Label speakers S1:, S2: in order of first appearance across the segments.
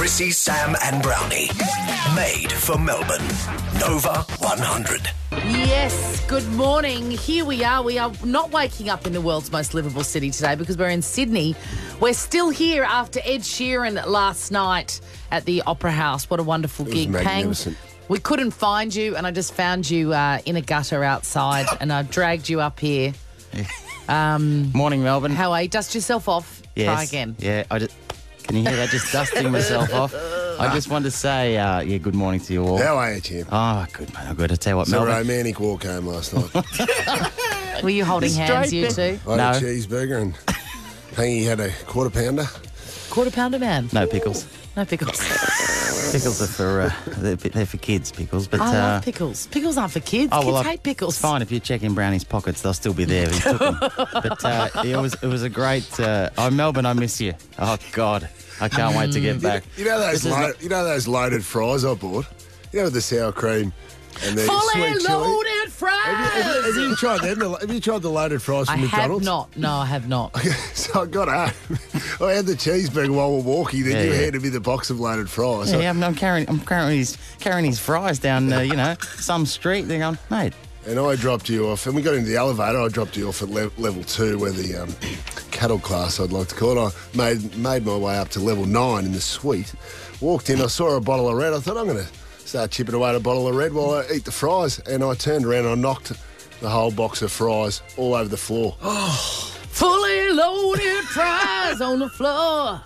S1: Chrissy, Sam and Brownie. Made for Melbourne. Nova 100.
S2: Yes, good morning. Here we are. We are not waking up in the world's most livable city today because we're in Sydney. We're still here after Ed Sheeran last night at the Opera House. What a wonderful gig.
S3: Magnificent.
S2: We couldn't find you and I just found you in a gutter outside and I dragged you up here.
S4: Morning, Melbourne.
S2: How are you? Dust yourself off.
S4: Yes.
S2: Try again.
S4: Yeah, can you hear that? Just dusting myself off. I just wanted to say, good morning to you all.
S3: How are you, Tim?
S4: Oh, good, mate. I've got to tell you what,
S3: It's a
S4: Melbourne.
S3: romantic walk home last night.
S2: Were you holding hands, you two?
S3: I had
S4: No.
S3: a cheeseburger and Hangy had a quarter pounder.
S2: Quarter pounder man?
S4: No pickles.
S2: No pickles.
S4: Pickles are for they're for kids. Pickles, but
S2: I love pickles. Pickles aren't for kids. Kids hate pickles.
S4: It's fine if you check in Brownie's pockets; they'll still be there. He took them. But it was a great. Melbourne, I miss you. Oh God, I can't wait to get back.
S3: You know those loaded fries I bought? You know, with the sour cream and the
S2: Fully
S3: sweet chili?
S2: loaded fries.
S3: Have you tried them? Have you tried the loaded fries from
S2: I have
S3: McDonald's?
S2: not. No, I have not.
S3: So I got home. I had the cheeseburger while we're walking. Then you handed me the box of loaded fries.
S4: Yeah, I'm carrying his fries down, some street. They're going, mate.
S3: And I dropped you off, and we got into the elevator. I dropped you off at level 2, where the cattle class, I'd like to call it. I made my way up to level 9 in the suite. Walked in, I saw a bottle of red. I thought, I'm going to start chipping away at a bottle of red while I eat the fries. And I turned around and I knocked the whole box of fries all over the floor.
S2: Fully loaded fries on the floor.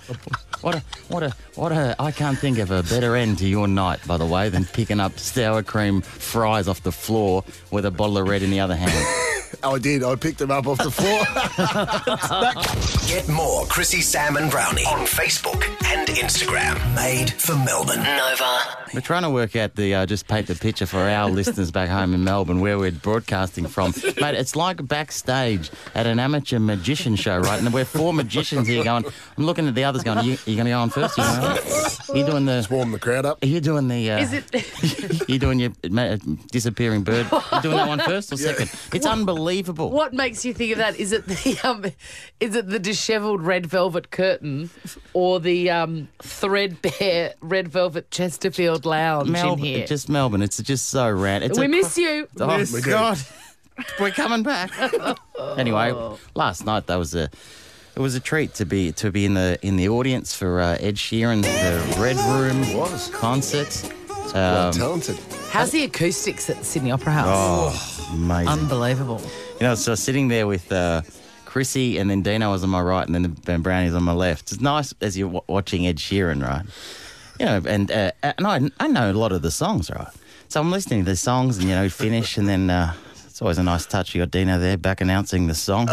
S4: What a! I can't think of a better end to your night, by the way, than picking up sour cream fries off the floor with a bottle of red in the other hand.
S3: I did. I picked them up off the floor.
S1: Get more Chrissy, Sam and Brownie on Facebook and Instagram. Made for Melbourne. Nova.
S4: We're trying to work out just paint the picture for our listeners back home in Melbourne, where we're broadcasting from. Mate, it's like backstage at an amateur magician show, right? And we're 4 magicians here going. I'm looking at the others going. Are you going to go on first? Are you doing the?
S3: Warm the crowd up.
S4: Are you doing the?
S2: Is it?
S4: You doing your disappearing bird? You doing that one first or second? It's unbelievable.
S2: What makes you think of that? Is it the dishevelled red velvet curtain, or the threadbare red velvet Chesterfield lounge in here?
S4: Just Melbourne. It's just so rad.
S2: We miss you.
S4: Oh,
S3: Yes, we do.
S4: God. We're coming back. Anyway, last night it was a treat to be in the audience for Ed Sheeran, the Red Room concert.
S3: Well talented.
S2: How's the acoustics at the Sydney Opera House?
S4: Oh, amazing.
S2: Unbelievable.
S4: So sitting there with Chrissy, and then Dino was on my right, and then Brownie's on my left. It's nice as you're watching Ed Sheeran, right? And I know a lot of the songs, right? So I'm listening to the songs, and finish, and then it's always a nice touch. You got Dino there back announcing the song.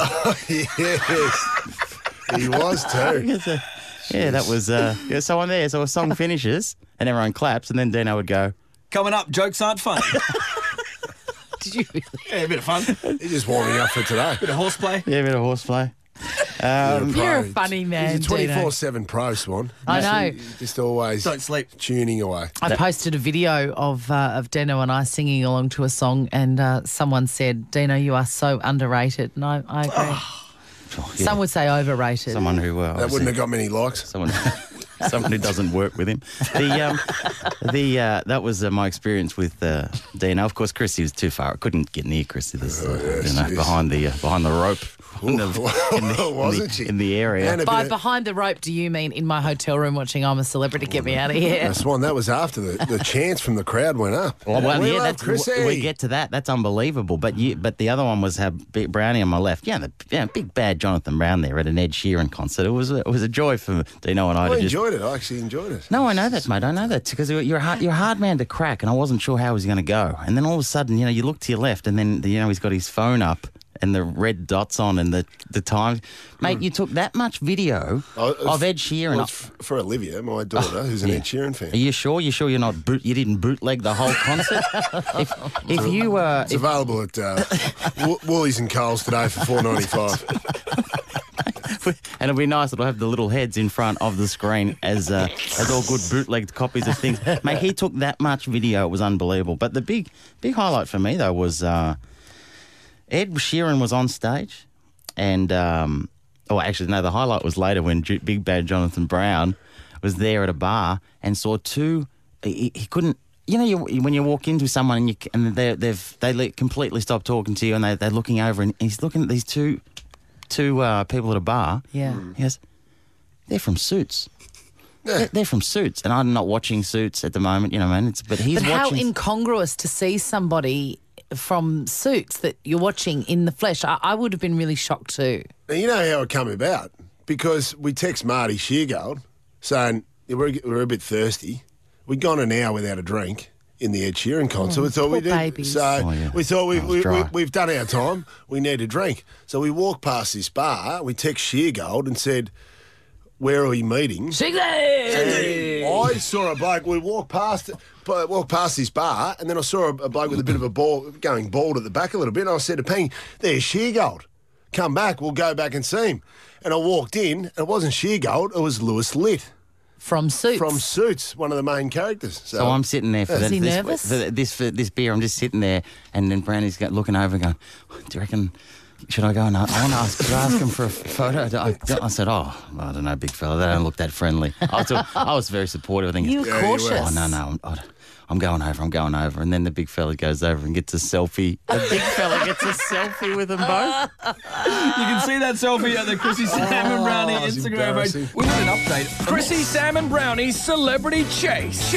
S3: Yes. He was too.
S4: Yeah, that was. So I'm there. So a song finishes, and everyone claps, and then Dino would go.
S5: Coming up, jokes aren't funny.
S2: Did you really?
S5: Yeah, a bit of fun.
S3: He's just warming up for today.
S5: Bit of horseplay.
S4: Yeah, a bit of horseplay.
S2: You're a funny man,
S3: He's a 24/7 pro, Swan.
S2: I know.
S3: Just always
S5: Don't sleep.
S3: tuning away.
S2: I posted a video of Dino and I singing along to a song, and someone said, "Dino, you are so underrated," and I agree.
S4: Oh, yeah.
S2: Some would say overrated.
S4: Someone who
S3: That wouldn't have got many likes.
S4: someone who doesn't work with him. That was my experience with Dino. Of course, Chrissy was too far. I couldn't get near Chrissy.
S3: yes.
S4: Behind the rope.
S3: Wasn't she?
S4: In the area.
S3: And a
S2: By
S3: bit of-
S2: behind the rope, do you mean in my hotel room watching I'm a Celebrity? Get me out of here.
S3: Swan, that was after the chants from the crowd went up.
S4: Well,
S3: we
S4: yeah,
S3: love Chrissy.
S4: we get to that. That's unbelievable. But the other one was Brownie on my left. Yeah, big bad Jonathan Brown there at an Ed Sheeran concert. It was a joy for Dino and I
S3: I
S4: to just.
S3: enjoyed it. I actually enjoyed it.
S4: No, I know that, mate. I know that because you're a hard man to crack, and I wasn't sure how he was going to go. And then all of a sudden, you look to your left, and then he's got his phone up and the red dots on and the time. Mate, you took that much video of Ed Sheeran.
S3: Well, it's for Olivia, my daughter, who's an Ed Sheeran fan.
S4: Are you sure? You sure you're not you didn't bootleg the whole concert? if you
S3: It's available at Woolies and Coles today for $4.95.
S4: and it'll be nice. It'll have the little heads in front of the screen as all good bootlegged copies of things. Mate, he took that much video. It was unbelievable. But the big highlight for me though was Ed Sheeran was on stage, and the highlight was later when Big Bad Jonathan Brown was there at a bar and saw two. He couldn't. You know, when you walk into someone and they completely stop talking to you and they're looking over and he's looking at these two people at a bar.
S2: Yeah.
S4: He goes, they're from Suits. They're from Suits, and I'm not watching Suits at the moment. You know, man. But he's
S2: But
S4: watching.
S2: how incongruous to see somebody from Suits that you're watching in the flesh. I would have been really shocked too.
S3: Now, you know how it came about? Because we text Marty Sheargold saying we're a bit thirsty. We'd gone an hour without a drink in the Ed Sheeran concert. We thought
S2: poor
S3: we did.
S2: babies.
S3: So we thought we've done our time. We need a drink. So we walked past this bar. We text Sheargold and said, where are we meeting?
S2: Shigley!
S3: I saw a bloke. We walked past this bar, and then I saw a bloke with a bit of a ball going bald at the back a little bit. And I said to Ping, "There's Sheargold. Come back. We'll go back and see him." And I walked in, and it wasn't Sheargold. It was Lewis Litt
S2: From Suits.
S3: from Suits, one of the main characters.
S4: So I'm sitting there for
S2: Is he nervous?
S4: this beer. I'm just sitting there, and then Brownie's looking over and going, "Do you reckon? Should I go and I want to ask him for a photo?" I said, "Oh, I don't know, big fella. They don't look that friendly." I was very supportive. I think
S2: You were cautious.
S4: Oh no, I'm going over. And then the big fella goes over and gets a selfie. The big fella gets a selfie with them both.
S5: You can see that selfie at the Chrissy, Sam and Brownie
S3: that's
S5: Instagram
S3: embarrassing.
S5: page. We've got an update. Chrissy, Sam and Brownie's Celebrity Chase.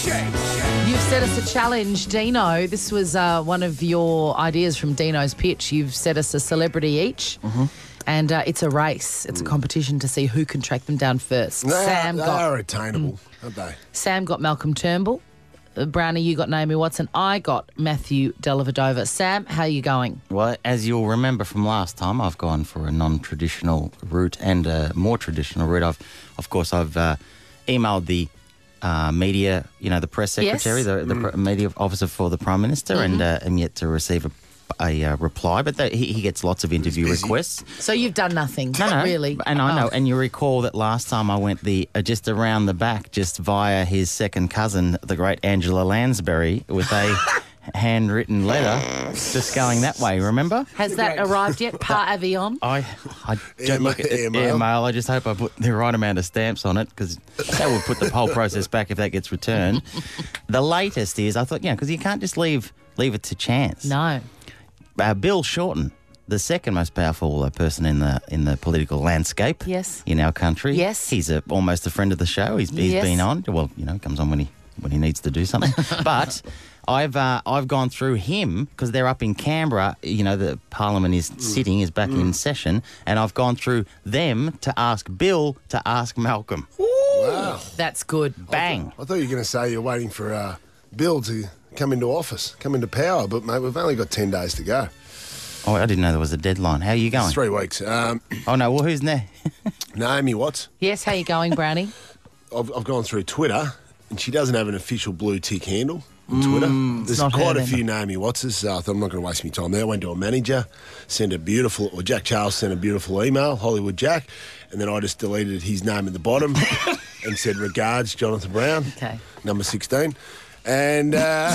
S2: You've set us a challenge, Dino. This was one of your ideas from Dino's pitch. You've set us a celebrity each.
S3: Mm-hmm.
S2: And it's a race. It's a competition to see who can track them down first.
S3: They are attainable, aren't they?
S2: Sam got Malcolm Turnbull. Brownie, you got Naomi Watson. I got Matthew Dellavedova. Sam, how are you going?
S4: Well, as you'll remember from last time, I've gone for a non-traditional route and a more traditional route. Of course, I've emailed the media, the press secretary,
S2: Yes.
S4: the media officer for the Prime Minister, and am yet to receive a reply. But he gets lots of interview requests.
S2: So you've done nothing,
S4: No,
S2: really.
S4: And I know.
S2: Oh.
S4: And you recall that last time I went just around the back, just via his second cousin, the great Angela Lansbury, with a handwritten letter, just going that way. Remember?
S2: Has that arrived yet? Par avion?
S4: I don't look at airmail. I just hope I put the right amount of stamps on it because that would put the whole process back if that gets returned. The latest is I thought, because you can't just leave it to chance.
S2: No.
S4: Bill Shorten, the second most powerful person in the political landscape.
S2: Yes.
S4: In our country.
S2: Yes.
S4: He's almost a friend of the show. He's
S2: Yes.
S4: been on. Well, comes on when he needs to do something. But I've gone through him because they're up in Canberra. The Parliament is back in session, and I've gone through them to ask Bill to ask Malcolm.
S3: Wow.
S2: That's good.
S4: Bang.
S3: I thought you were going to say you're waiting for Bill to come into office, come into power, but, mate, we've only got 10 days to go.
S4: Oh, I didn't know there was a deadline. How are you going?
S3: 3 weeks.
S4: Oh, no. Well, who's next?
S3: Naomi Watts.
S2: Yes, how you going, Brownie?
S3: I've gone through Twitter, and she doesn't have an official blue tick handle on Twitter. There's
S2: not
S3: quite
S2: her
S3: a
S2: then.
S3: few Naomi Wattses, so I thought I'm not going to waste my time there. I went to a manager, Jack Charles sent a beautiful email, Hollywood Jack, and then I just deleted his name at the bottom and said, "Regards, Jonathan Brown,
S2: Okay.
S3: number 16." And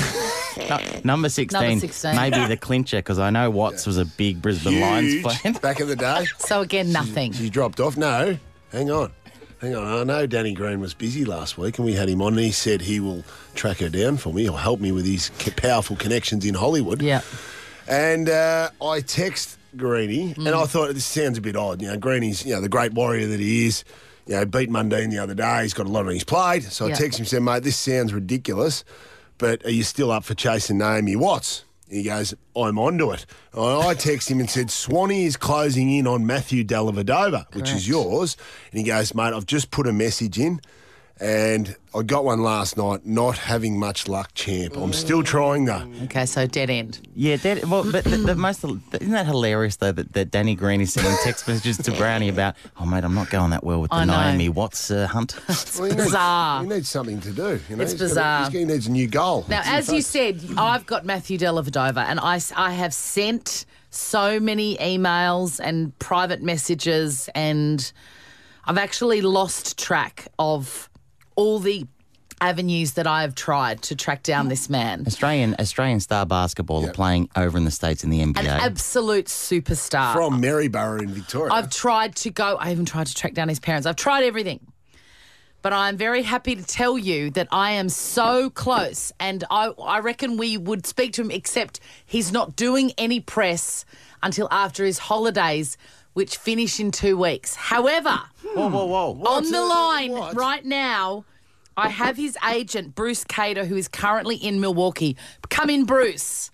S4: Number 16,
S2: Number 16.
S4: maybe the clincher, because I know Watts was a big Brisbane Lions
S3: huge
S4: fan.
S3: back in the day.
S2: So again, nothing.
S3: She dropped off. No, hang on. I know Danny Green was busy last week and we had him on and he said he will track her down for me or help me with his powerful connections in Hollywood.
S2: Yeah.
S3: And I text Greenie and I thought this sounds a bit odd. Greenie's, the great warrior that he is, beat Mundine the other day. He's got a lot on his plate. So I
S2: Yeah.
S3: text him and said, "Mate, this sounds ridiculous, but are you still up for chasing Naomi Watts?" He goes, "I'm onto it." I text him and said, "Swanee is closing in on Matthew Dellavedova, which is yours." And he goes, "Mate, I've just put a message in and I got one last night, not having much luck, champ. I'm still trying though."
S2: Okay, so dead end.
S4: Yeah, but the most, isn't that hilarious though that Danny Green is sending text messages to Brownie about, "Oh mate, I'm not going that well with the
S2: I know.
S4: Naomi Watts hunt."
S3: Well,
S2: bizarre.
S3: He needs something to do.
S2: It's
S3: He's
S2: bizarre.
S3: He needs a new goal.
S2: Now, as you said, I've got Matthew Dellavedova, and I have sent so many emails and private messages, and I've actually lost track of all the avenues that I have tried to track down this man.
S4: Australian star basketball are playing over in the States in the NBA.
S2: An absolute superstar.
S3: From Maryborough in Victoria.
S2: I even tried to track down his parents. I've tried everything. but I'm very happy to tell you that I am so close, and I reckon we would speak to him, except he's not doing any press until after his holidays, which finish in 2 weeks. However,
S4: Whoa.
S2: on the line right now, I have his agent, Bruce Cater, who is currently in Milwaukee. Come in, Bruce.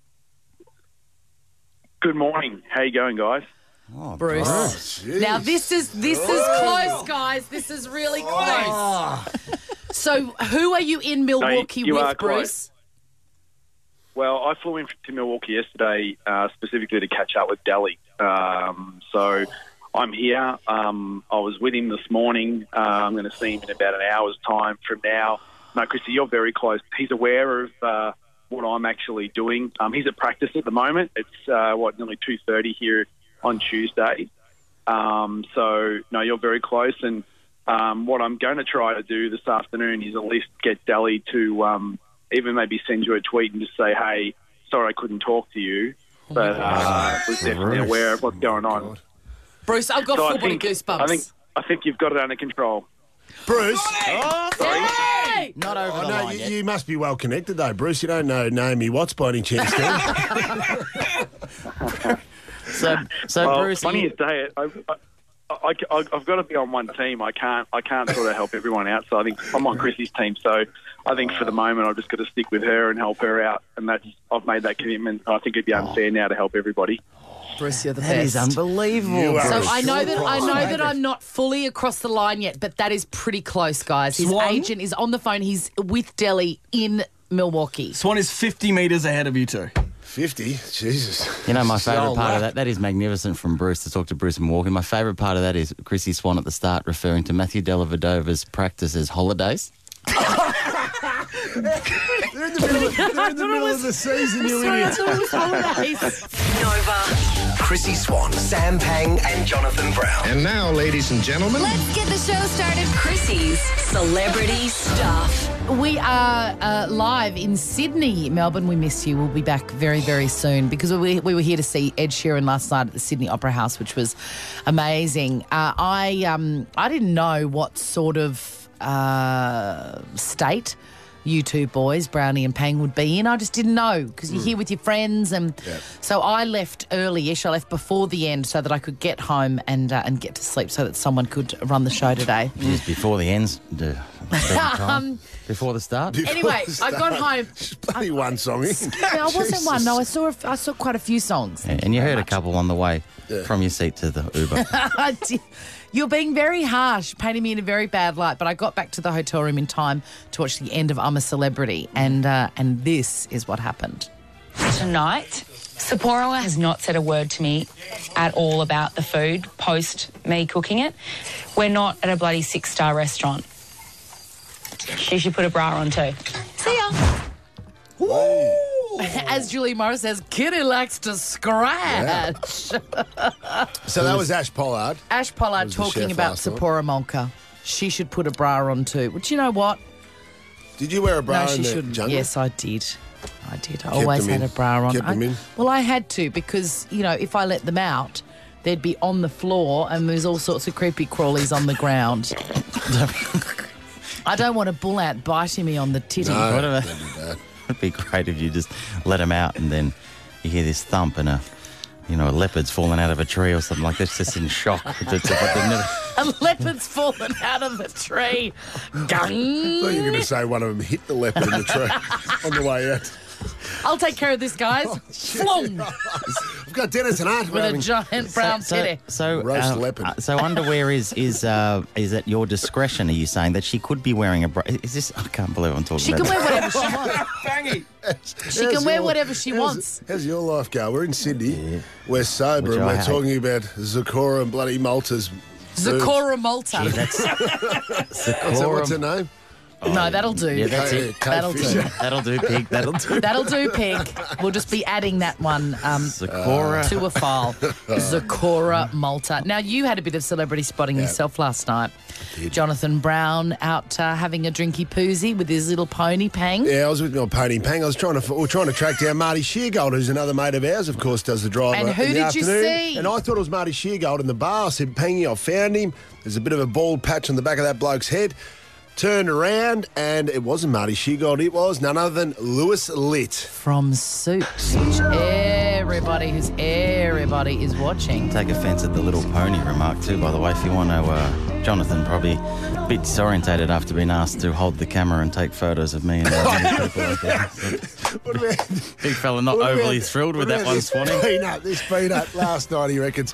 S6: Good morning. How you going, guys?
S2: Bruce.
S3: jeez.
S2: Now this is close, guys. This is really close. So, who are you in Milwaukee
S6: you are
S2: with, Bruce?
S6: Well, I flew in to Milwaukee yesterday specifically to catch up with Delhi. So I'm here. I was with him this morning. I'm going to see him in about an hour's time from now. No, Chrissy, you're very close. He's aware of what I'm actually doing. He's at practice at the moment. It's, nearly 2:30 here on Tuesday. So, no, you're very close. And what I'm going to try to do this afternoon is at least get Delhi to even maybe send you a tweet and just say, hey, sorry I couldn't talk to you, but was definitely aware of what's going on.
S2: Bruce, I've got
S6: So
S2: full body goosebumps.
S6: I think you've got it under control.
S3: Bruce.
S2: Hey!
S4: Not over
S3: Oh,
S4: the
S3: no,
S4: line yet.
S3: you must be well connected, though, Bruce. You don't know Naomi Watts by any chance, do you?
S4: So
S6: Well,
S4: Bruce,
S6: funny as day, I've got to be on one team. I can't sort of help everyone out. So I think I'm on Chrissy's team. So I think for the moment I've just got to stick with her and help her out. And I've made that commitment. I think it'd be unfair now to help everybody.
S2: Bruce, you're the
S4: that is
S2: best.
S4: unbelievable.
S3: You are
S2: So
S3: a
S2: I know
S3: short
S2: that
S3: price.
S2: I'm not fully across the line yet, but that is pretty close, guys. His
S5: Swan?
S2: agent is on the phone. He's with Delhi in Milwaukee.
S5: Swan is 50 metres ahead of you two.
S3: 50? Jesus.
S4: You know, my
S3: It's the
S4: favourite
S3: old
S4: part of
S3: lap.
S4: that is magnificent from Bruce to talk to Bruce in Milwaukee. My favourite part of that is Chrissy Swan at the start referring to Matthew Dellavedova's practice as holidays.
S3: They're in the middle of the season, you idiot.
S1: Nova. Chrissy Swan, Sam Pang, and Jonathan Brown.
S7: And now, ladies and gentlemen,
S8: Let's get the show started. Chrissy's Celebrity Stuff.
S2: We are live in Sydney, Melbourne. We miss you. We'll be back very, very soon because we were here to see Ed Sheeran last night at the Sydney Opera House, which was amazing. I didn't know what sort of state you two boys, Brownie and Pang, would be in. I just didn't know because you're here with your friends, and so I left early-ish. I left before the end so that I could get home and get to sleep so that someone could run the show today.
S4: Just before the ends, before the start.
S2: Anyway, I got home.
S3: Bloody one song in.
S2: I wasn't one. No, I saw quite a few songs.
S4: And you heard a couple on the way from your seat to the Uber.
S2: I did. You're being very harsh, painting me in a very bad light. But I got back to the hotel room in time to watch the end of I'm a Celebrity, and this is what happened.
S9: Tonight, Sapporo has not said a word to me at all about the food post me cooking it. We're not at a bloody 6-star restaurant. She should put a bra on too. See ya.
S2: As Julie Morris says, Kitty likes to scratch.
S3: So that was Ash Pollard.
S2: Ash Pollard
S3: was the
S2: talking
S3: chef
S2: about
S3: last night.
S2: Sapporo Molka. She should put a bra on too. But you know what?
S3: Did you wear a bra
S2: No,
S3: in
S2: she
S3: the
S2: shouldn't.
S3: jungle?
S2: Yes, I did. I always
S3: them
S2: had
S3: in.
S2: a bra on.
S3: Kept them in?
S2: Well, I had to because, you know, if I let them out, they'd be on the floor and there's all sorts of creepy crawlies on the ground. I don't want a bull ant biting me on the titty.
S3: No,
S4: Whatever.
S3: that'd be bad.
S4: It'd be great if you just let them out and then you hear this thump and a leopard's fallen out of a tree or something like that. It's just in shock.
S2: A leopard's fallen out of the tree.
S3: I thought you were going to say one of them hit the leopard in the tree on the way out.
S2: I'll take care of this, guys. Flung
S3: I've got Dennis and Art
S2: with a giant brown titty.
S4: So
S3: Roast leopard.
S4: So underwear is at your discretion. Are you saying that she could be wearing a bra? Is this? I can't believe I'm talking
S2: She can
S4: about.
S2: wear whatever she wants.
S5: Bangy.
S2: She can wear whatever she wants.
S3: How's your life go? We're in Sydney. We're sober
S4: Which
S3: and
S4: I
S3: we're
S4: hate.
S3: talking about Zakora and bloody Malta's.
S2: Zakora Malta.
S4: That's
S3: So what's her name?
S2: No, that'll do.
S4: Yeah, that's it.
S2: That'll do.
S4: That'll do, pig. That'll do.
S2: That'll do, pig. We'll just be adding that one
S4: Sakura.
S2: to a file. Zakora Malta. Now, you had a bit of celebrity spotting yourself last night. Jonathan Brown out having a drinky poozy with his little pony Pang.
S3: Yeah, I was with my pony Pang. We were trying to track down Marty Sheargold, who's another mate of ours, of course, does the drive.
S2: And who
S3: in the
S2: did you
S3: afternoon.
S2: see?
S3: And I thought it was Marty Sheargold in the bar. I said, Pangy, I found him. There's a bit of a bald patch on the back of that bloke's head. Turned around, and it wasn't Marty Sheargold. It was none other than Lewis Litt.
S2: From Suits, which everybody is watching.
S4: Take offence at the little pony remark too, by the way. If you want to, Jonathan probably a bit disorientated after being asked to hold the camera and take photos of me and people like that.
S3: What about...
S4: Big fella not overly thrilled with that one, Swanee.
S3: This peanut last night, he reckons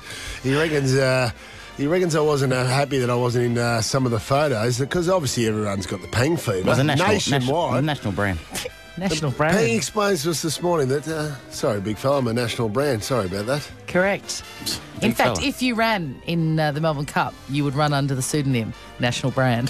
S3: I wasn't happy that I wasn't in some of the photos because obviously everyone's got the Pang fever.
S4: It was a
S3: nationwide.
S4: national brand.
S2: National
S3: Pang
S2: brand.
S3: explains to us this morning that, sorry, big fella, I'm a national brand. Sorry about that.
S2: Correct. In
S4: Big
S2: fact,
S4: fella.
S2: if you ran in the Melbourne Cup, you would run under the pseudonym National Brand.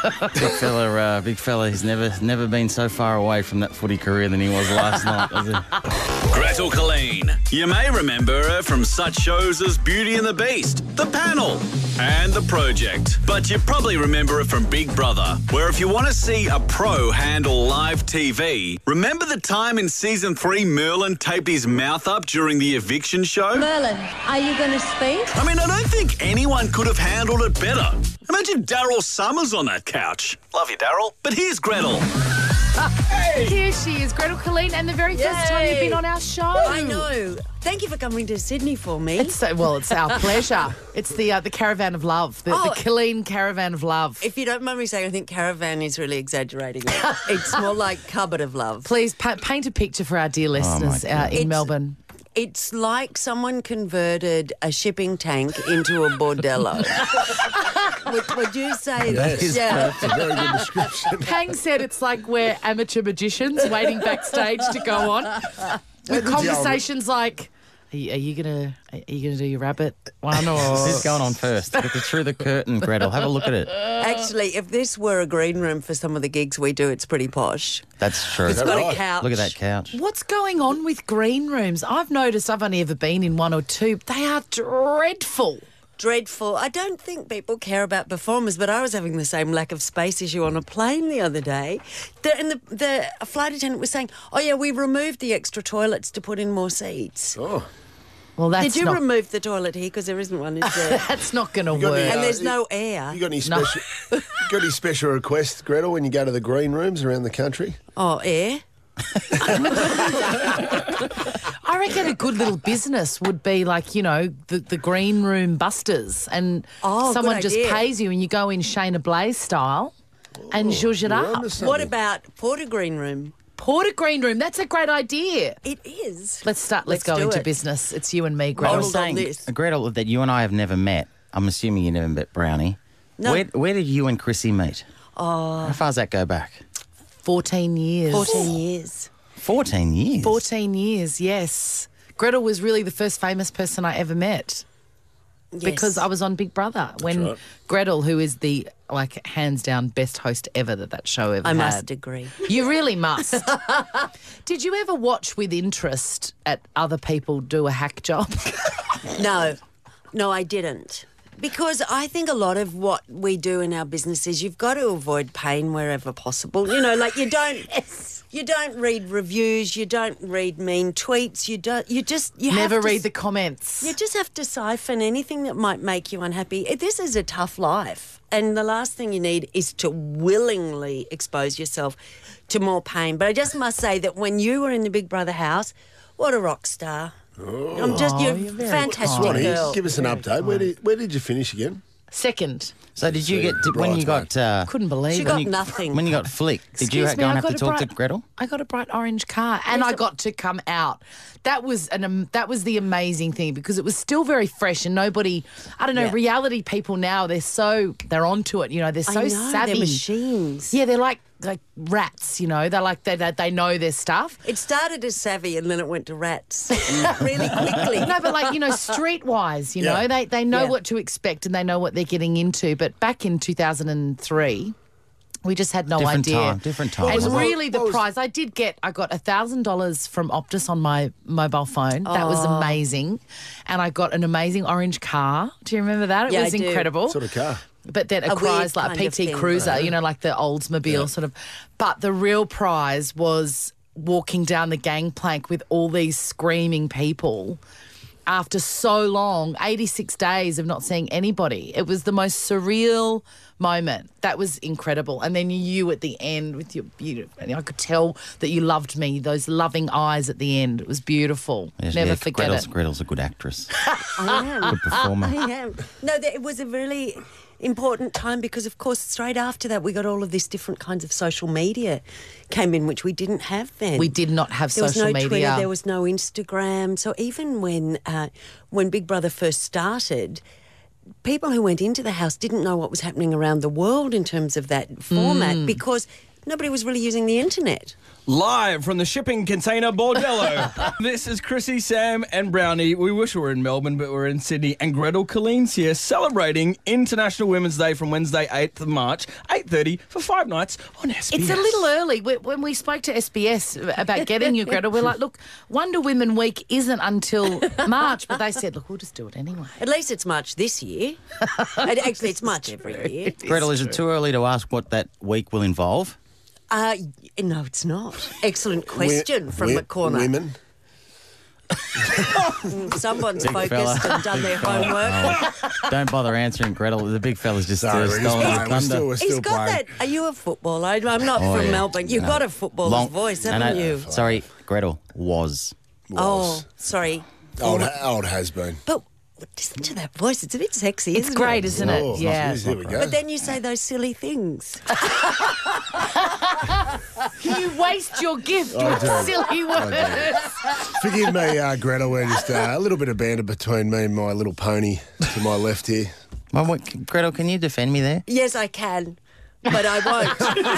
S4: Big fella, he's never been so far away from that footy career than he was last night, was he?
S7: Gretel Colleen. You may remember her from such shows as Beauty and the Beast, The Panel, and The Project. But you probably remember her from Big Brother, where if you want to see a pro handle live TV, remember the time in Season 3 Merlin taped his mouth up during the eviction show?
S10: Merlin, are you going to speak?
S7: I mean, I don't think anyone could have handled it better. Imagine Daryl Summers on that couch. Love you, Daryl. But here's Gretel.
S2: Here she is, Gretel Colleen, and the very first time you've been on our show.
S10: I know. Thank you for coming to Sydney for me.
S2: It's our pleasure. It's the caravan of love, the Colleen caravan of love.
S10: If you don't mind me saying, I think caravan is really exaggerating it. It's more like cupboard of love.
S2: Please paint a picture for our dear listeners in Melbourne.
S10: It's like someone converted a shipping tank into a bordello. Would you say that?
S3: Yes, that's a very good description.
S2: Pang said it's like we're amateur magicians waiting backstage to go on with conversations like, Are you gonna do your rabbit one or?
S4: Who's going on first? Get through the curtain, Gretel. Have a look at it.
S10: Actually, if this were a green room for some of the gigs we do, it's pretty posh.
S4: That's true.
S10: It's got a couch.
S4: Look at that couch.
S2: What's going on with green rooms? I've noticed. I've only ever been in one or two. They are dreadful.
S10: Dreadful. I don't think people care about performers, but I was having the same lack of space issue on a plane the other day. The flight attendant was saying, "Oh yeah, we removed the extra toilets to put in more seats."
S3: Oh.
S2: Well, that's
S10: Did you
S2: not,
S10: remove the toilet here? Because there isn't one, is there?
S2: that's not going to
S3: got
S2: work.
S3: any,
S10: And there's no air.
S3: You got any special requests, Gretel, when you go to the green rooms around the country?
S10: Oh, air?
S2: I reckon a good little business would be like, the green room busters, and someone
S10: good
S2: just
S10: idea.
S2: pays you and you go in Shayna Blaze style and zhuzh it
S3: You're
S2: up.
S3: onto something.
S10: What about Porter Green Room?
S2: Porter Green Room, that's a great idea.
S10: It is.
S2: Let's go
S10: do
S2: into
S10: it.
S2: business. It's you and me,
S4: I
S2: Gretel.
S4: was
S10: Hold on
S4: saying,
S10: this.
S4: Gretel, that you and I have never met. I'm assuming you never met Brownie.
S10: No.
S4: Where did you and Chrissy meet?
S10: Oh,
S4: How far does that go back?
S2: 14 years.
S10: 14 years.
S4: 14 years.
S2: 14 years, yes. Gretel was really the first famous person I ever met.
S10: Yes.
S2: Because I was on Big Brother when
S3: right.
S2: Gretel, who is the hands down best host ever that show ever
S10: I
S2: had.
S10: must agree.
S2: You really must. Did you ever watch with interest at other people do a hack job?
S10: No, I didn't. Because I think a lot of what we do in our business is you've got to avoid pain wherever possible. Like you don't... You don't read reviews. You don't read mean tweets. You
S2: Never
S10: have to
S2: read the comments.
S10: You just have to siphon anything that might make you unhappy. This is a tough life, and the last thing you need is to willingly expose yourself to more pain. But I just must say that when you were in the Big Brother house, what a rock star! You're
S2: you're very
S10: fantastic
S2: kind.
S10: girl.
S3: Give us an update. Where did you finish again?
S2: Second.
S4: So did you get when you got
S2: Couldn't believe
S10: She
S2: it.
S10: got nothing.
S4: when you got flicked? Did you
S2: Excuse me,
S4: go and
S2: I
S4: have
S2: got
S4: to
S2: a
S4: talk to
S2: bright-
S4: Gretel?
S2: I got a bright orange car, and I got to come out. That was that was the amazing thing because it was still very fresh, and nobody. I don't know.
S10: Yeah.
S2: Reality people now they're onto it. They're so
S10: I know,
S2: savvy.
S10: they're machines.
S2: Yeah, they're like rats. They're like they know their stuff.
S10: It started as savvy and then it went to rats really quickly.
S2: No, but streetwise,
S3: Yeah.
S2: they know
S10: Yeah.
S2: what to expect and they know what they're getting into. But back in 2003, We just had no
S4: Different
S2: idea.
S4: time, different time.
S2: And
S4: wasn't it?
S2: really, the prize I got $1,000 from Optus on my mobile phone. That was amazing, and I got an amazing orange car. Do you remember that? It
S10: Yeah,
S2: was
S10: I do.
S2: incredible.
S3: What sort of car?
S2: But then a
S10: A
S2: prize
S10: weird
S2: like a
S10: kind of
S2: PT
S10: thing.
S2: Cruiser, like the Oldsmobile sort of. But the real prize was walking down the gangplank with all these screaming people. After so long, 86 days of not seeing anybody. It was the most surreal moment. That was incredible. And then you at the end with your beautiful, and I could tell that you loved me, those loving eyes at the end. It was beautiful. Never forget it.
S4: Gretel's a good actress.
S10: I am.
S4: Good performer.
S10: I am. No, it was a really important time because, of course, straight after that, we got all of these different kinds of social media came in, which we didn't have then.
S2: We did not have
S10: There was
S2: social
S10: no
S2: media.
S10: Twitter, there was no Instagram. So even when Big Brother first started, people who went into the house didn't know what was happening around the world in terms of that format because nobody was really using the internet.
S5: Live from the shipping container bordello. This is Chrissy, Sam and Brownie. We wish we were in Melbourne, but we're in Sydney. And Gretel Colleen's here celebrating International Women's Day from Wednesday, 8th of March, 8:30 for 5 nights on SBS.
S2: It's a little early. When we spoke to SBS about getting you, Gretel, we're like, look, Wonder Women Week isn't until March, but they said, look, we'll just do it anyway.
S10: At least it's March this year. Actually, it's March every year.
S4: Gretel, is it too early to ask what that week will involve?
S10: No, it's not. Excellent question from the corner.
S3: Women.
S10: Someone's
S4: Big
S10: focused
S4: fella.
S10: and done their homework.
S4: Don't bother answering, Gretel. The big fella's just
S3: Sorry, we're
S4: stolen
S3: just
S4: his
S3: playing.
S4: thunder.
S3: We're
S10: He's
S3: still
S10: got
S3: playing.
S10: that. Are you a footballer? I'm not
S4: Oh,
S10: from
S4: yeah.
S10: Melbourne. You've
S4: No.
S10: got a footballer's voice, haven't you?
S4: Sorry, Gretel was.
S10: Oh, sorry.
S3: Old has been.
S10: But listen to that voice. It's a bit sexy,
S2: It's
S10: isn't
S2: great,
S10: it?
S2: isn't
S3: Oh,
S2: it? Yeah.
S3: Here we go.
S10: But then you say those silly things.
S2: You waste your gift
S3: I
S2: with
S3: do.
S2: silly words.
S3: Forgive me, Gretel. We're just a little bit of banter between me and my little pony to my left here.
S4: Well, what, Gretel, can you defend me there?
S10: Yes, I can. But I won't.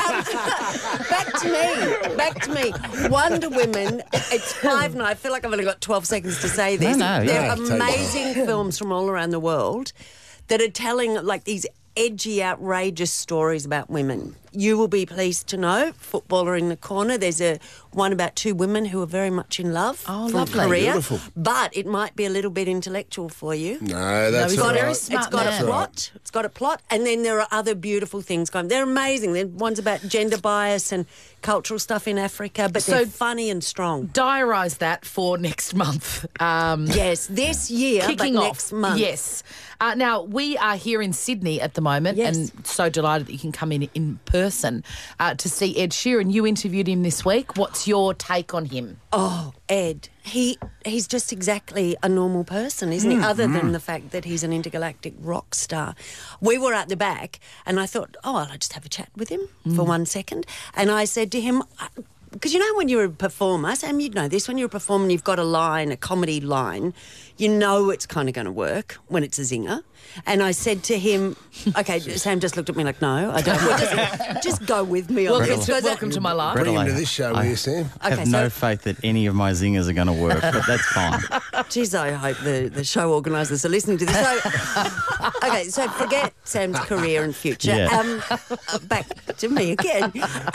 S10: Back to me. Wonder Women, it's 5 nights. I feel like I've only got 12 seconds to say this.
S4: No,
S10: They're
S3: yeah. Take
S10: amazing films from all around the world that are telling like these edgy, outrageous stories about women. You will be pleased to know, footballer in the corner, there's one about 2 women who are very much in love
S2: Oh,
S10: from
S2: lovely.
S10: Korea.
S3: Beautiful.
S10: But it might be a little bit intellectual for you.
S3: No, that's
S2: he's
S3: all
S2: got
S3: right.
S2: very smart
S10: It's got
S2: man.
S10: a plot. It's got a plot, and then there are other beautiful things going. They're amazing. There one's about gender bias and cultural stuff in Africa, but they're
S2: So-
S10: funny and strong.
S2: Diarise that for next month.
S10: Yes, this year,
S2: Kicking
S10: but
S2: off.
S10: next month.
S2: Yes. Now, we are here in Sydney at the moment
S10: Yes.
S2: and so delighted that you can come in person to see Ed Sheeran. You interviewed him this week. What's your take on him?
S10: Oh, Ed, he's just exactly a normal person, isn't he? Other than the fact that he's an intergalactic rock star. We were at the back, and I thought, I'll just have a chat with him for 1 second. And I said to him, because you know when you're a performer, Sam, you'd know this, when you're a performer and you've got a line, a comedy line, you know it's kind of going to work when it's a zinger. And I said to him, okay, Sam just looked at me like, no, I don't. Well, just go with me on this.
S2: Welcome to my life.
S3: Bring him
S4: Gretel,
S3: to this show, will you, Sam?
S4: I have
S10: Okay,
S4: no
S10: so-
S4: faith that any of my zingers are going to work, but that's fine.
S10: Geez, I hope the show organisers are listening to this. So, okay, so forget Sam's career and future.
S4: Yeah.
S10: Back to me again.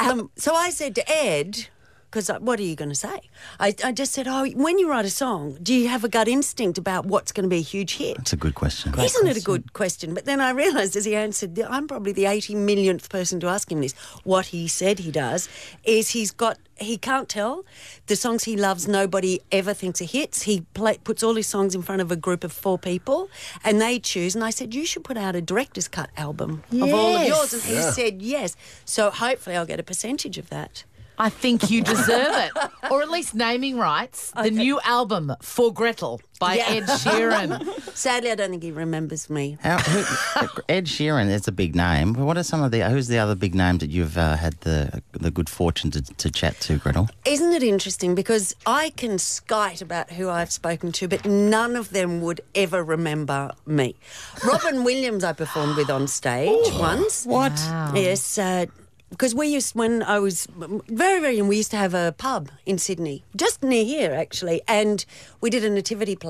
S10: So I said to Ed, because what are you going to say? I just said, when you write a song, do you have a gut instinct about what's going to be a huge hit?
S4: That's a good question.
S10: Isn't it a good question? But then I realised as he answered, I'm probably the 80 millionth person to ask him this. What he said he does is he can't tell. The songs he loves, nobody ever thinks are hits. He puts all his songs in front of a group of 4 people and they choose. And I said, you should put out a director's cut album of all of yours. And he said yes. So hopefully I'll get a percentage of that.
S2: I think you deserve it. Or at least naming rights. The new album, For Gretel, by Ed Sheeran.
S10: Sadly, I don't think he remembers me.
S4: Ed Sheeran, it's a big name. But what are some of who's the other big names that you've had the good fortune to chat to, Gretel?
S10: Isn't it interesting? Because I can skite about who I've spoken to, but none of them would ever remember me. Robin Williams I performed with on stage once.
S4: What?
S2: Wow.
S10: Yes, because when I was very, very young, we used to have a pub in Sydney, just near here, actually, and we did a nativity play.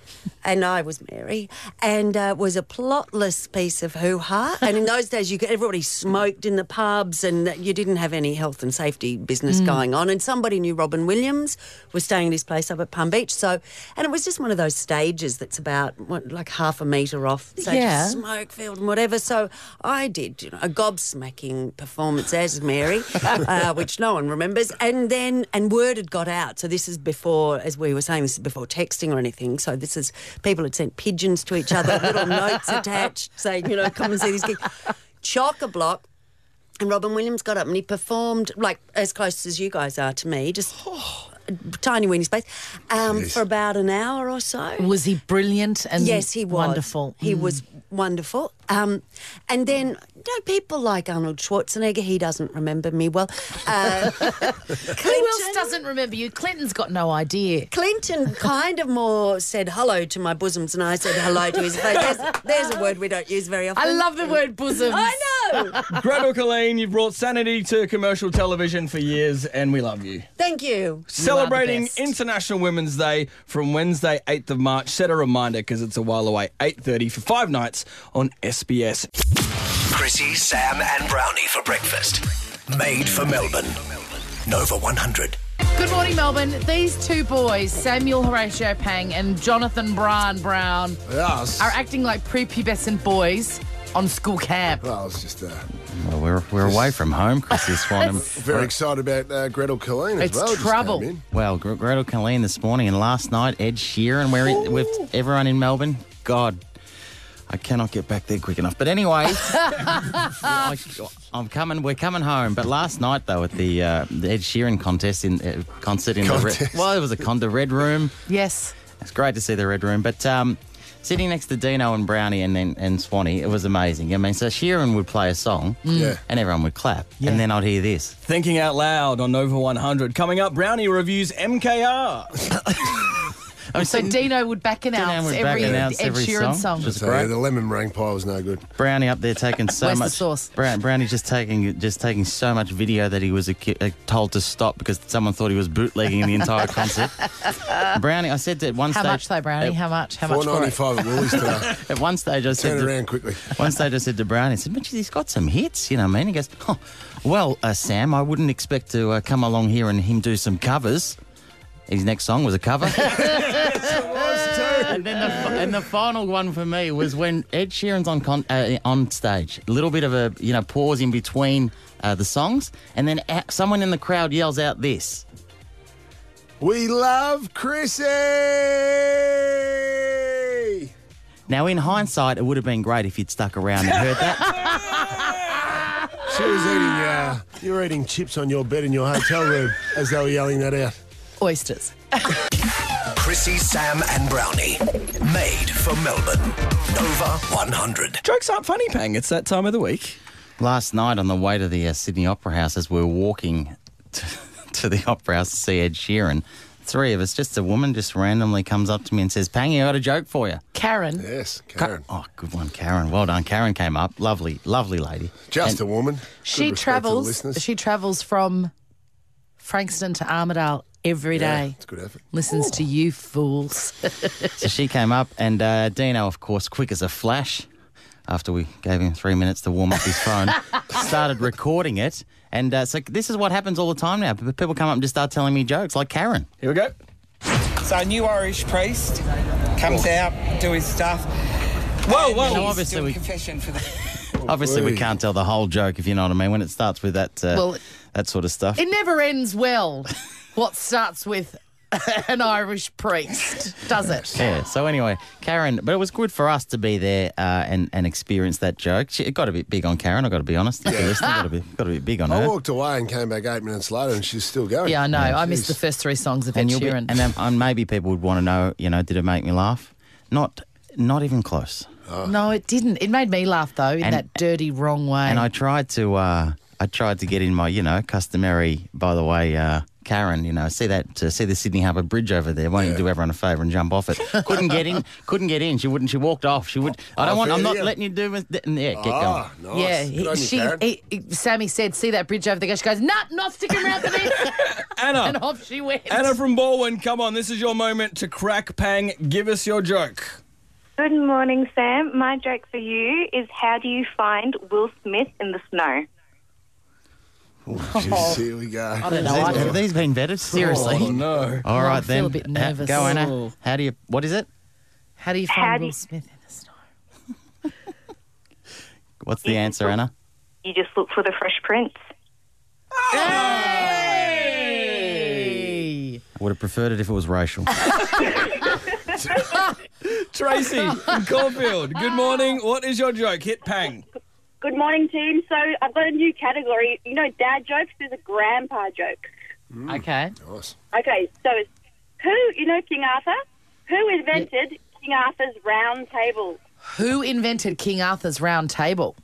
S10: and I was Mary, and was a plotless piece of hoo-ha. And in those days, everybody smoked in the pubs, and you didn't have any health and safety business going on. And somebody knew Robin Williams was staying at his place up at Palm Beach. And it was just one of those stages that's about like half a metre off, so just smoke-filled and whatever. So I did a gobsmacking performance as Mary, which no one remembers. And word had got out. So this is before, as we were saying, this is before texting or anything. So this is, people had sent pigeons to each other, little notes attached saying, come and see this gig. Chock-a-block. And Robin Williams got up and he performed, like, as close as you guys are to me, just a tiny weeny space, for about an hour or so.
S2: Was he brilliant? And
S10: yes, he was.
S2: Wonderful.
S10: He was wonderful. And then, people like Arnold Schwarzenegger, he doesn't remember me well.
S2: Who else doesn't remember you? Clinton's got no idea.
S10: Clinton kind of more said hello to my bosoms and I said hello to his face. There's a word we don't use very often.
S2: I love the word bosoms.
S10: I know.
S5: Gretel Killeen, you've brought sanity to commercial television for years, and we love you.
S10: Thank you.
S5: Celebrating International Women's Day from Wednesday, 8th of March. Set a reminder because it's a while away, 8:30 for 5 nights on SBS.
S1: Chrissy, Sam and Brownie for breakfast. Made for Melbourne. Nova 100.
S2: Good morning, Melbourne. These two boys, Samuel Horatio Pang and Jonathan Brian Brown,
S3: Yes.
S2: are acting like prepubescent boys on school camp.
S3: Well, it's just
S4: Well, we're away from home, Chrissy Swan.
S3: very excited about Gretel Killeen as
S2: It's
S3: well. just
S2: trouble.
S3: came in.
S4: Well, Gretel Killeen this morning and last night, Ed Sheeran, with everyone in Melbourne. God, I cannot get back there quick enough. But anyway, we're coming home. But last night, though, at the Ed Sheeran concert in the the Red Room.
S2: Yes.
S4: It's great to see the Red Room. But sitting next to Dino and Brownie and Swanee, it was amazing. I mean, so Sheeran would play a song and everyone would clap.
S5: Yeah.
S4: And then I'd hear this.
S5: Thinking Out Loud on Nova 100. Coming up, Brownie reviews MKR.
S2: So Dino would back announce every Ed Sheeran song.
S4: Which was
S3: So,
S4: great.
S3: the lemon meringue pie was no good.
S4: Brownie up there taking so
S2: Where's the
S4: much
S2: sauce?
S4: Brownie just taking so much video that he was told to stop because someone thought he was bootlegging the entire concert. Brownie, I said at one
S2: How
S4: stage,
S2: much though, Brownie? How much? How much for it?
S3: $4.95 at Woolies today.
S4: At one stage, I said
S3: Turn around quickly.
S4: One stage, I said to Brownie, I said, "But he's got some hits, you know what I mean?" He goes, "Oh, well, Sam, I wouldn't expect to come along here and him do some covers." His next song was a cover. And then the final one for me was when Ed Sheeran's on stage. A little bit of a pause in between the songs, and then someone in the crowd yells out this.
S3: We love Chrissy!
S4: Now, in hindsight, it would have been great if you'd stuck around and heard that.
S3: She was eating, you were eating chips on your bed in your hotel room as they were yelling that out.
S2: Oysters.
S1: Chrissy, Sam and Brownie. Made for Melbourne. Nova 100.
S5: Jokes aren't funny, Pang. It's that time of the week.
S4: Last night on the way to the Sydney Opera House, as we were walking to the Opera House to see Ed Sheeran, three of us, just a woman just randomly comes up to me and says, "Pangy, I got a joke for you."
S2: Karen.
S3: Yes, Karen.
S4: Oh, good one, Karen. Well done. Karen came up. Lovely, lovely lady.
S3: Just a woman.
S2: She
S3: Good respect to the
S2: travels.
S3: listeners.
S2: She travels from Frankston to Armidale every day.
S3: It's a good effort.
S2: Listens to you fools.
S4: So she came up, and Dino, of course, quick as a flash, after we gave him 3 minutes to warm up his phone, started recording it. And so this is what happens all the time now. People come up and just start telling me jokes, like Karen.
S5: Here we go.
S11: So a new Irish priest comes out, do his stuff.
S5: Whoa.
S4: Now,
S11: He's doing confession for the...
S4: Obviously, we can't tell the whole joke, if you know what I mean, when it starts with that that sort of stuff.
S2: It never ends well. What starts with an Irish priest, does it?
S4: Yeah. So anyway, Karen, but it was good for us to be there and experience that joke. It got a bit big on Karen. I got to be honest. If you're listening, got to be big on
S3: I
S4: her.
S3: walked away and came back 8 minutes later and she's still going.
S2: Yeah, I know. I
S3: Jeez.
S2: missed the first three songs of Ed Sheeran.
S4: And maybe people would want to know, did it make me laugh? Not even close.
S2: No, it didn't. It made me laugh, though, in that dirty, wrong way.
S4: And I tried to I tried to get in my, customary, by the way, Karen, see the Sydney Harbour Bridge over there. Why don't you do everyone a favour and jump off it? Couldn't get in. She wouldn't. She walked off. She would. I'm not letting you do it. Yeah, get going.
S3: Nice.
S2: Yeah, Sammy said, see that bridge over there? She goes, not sticking around for this.
S5: Anna.
S2: And off she went.
S5: Anna from Baldwin, come on. This is your moment to crack Pang. Give us your joke.
S12: Good morning, Sam. My joke for you is, how do you find Will Smith in the snow?
S3: Jeez, here we go.
S2: I don't know.
S4: Have these been vetted? Seriously?
S5: Oh, no.
S4: All right,
S2: I
S4: then.
S2: feel a bit nervous.
S4: Go, Anna. What is it?
S2: How do you find Will Smith in the snow?
S4: What's the answer, Anna?
S12: You just look for the Fresh Prince.
S2: Hey!
S4: I would have preferred it if it was racial.
S5: Tracy in Caulfield, good morning. What is your joke? Hit Pang.
S13: Good morning, team. So I've got a new category. Dad jokes. There's a grandpa joke.
S2: Okay.
S3: Nice.
S13: Okay, so King Arthur? Who invented King Arthur's round table?
S2: Who invented King Arthur's round table?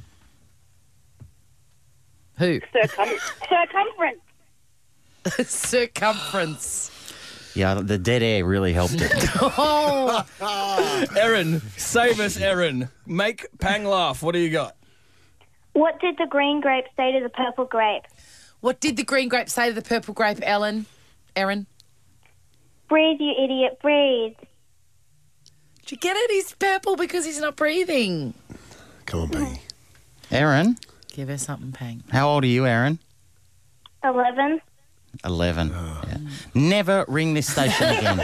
S2: Who?
S13: Circumference.
S2: Circumference.
S4: Yeah, the dead air really helped it.
S2: Oh!
S5: Erin, save us, Erin. Make Pang laugh. What do you got?
S12: What did the green grape say to the purple grape?
S2: What did the green grape say to the purple grape, Erin?
S12: Breathe, you idiot, breathe.
S2: Did you get it? He's purple because he's not breathing.
S3: Come on, Peggy.
S4: Erin?
S2: Give her something, Pang.
S4: How old are you, Erin?
S12: 11.
S4: 11. Yeah. Never ring this station again.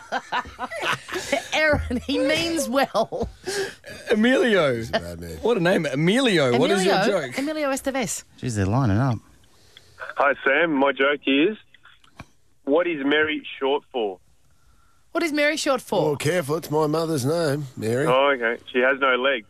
S2: Erin, he means well.
S5: Emilio.
S3: Bad man.
S5: What a name. Emilio. What is your joke?
S2: Emilio Estevez.
S4: Jeez, they're lining up.
S14: Hi, Sam. My joke is, what is Mary short for?
S2: What is Mary short for?
S3: Oh, careful. It's my mother's name, Mary.
S14: Oh, okay. She has no legs.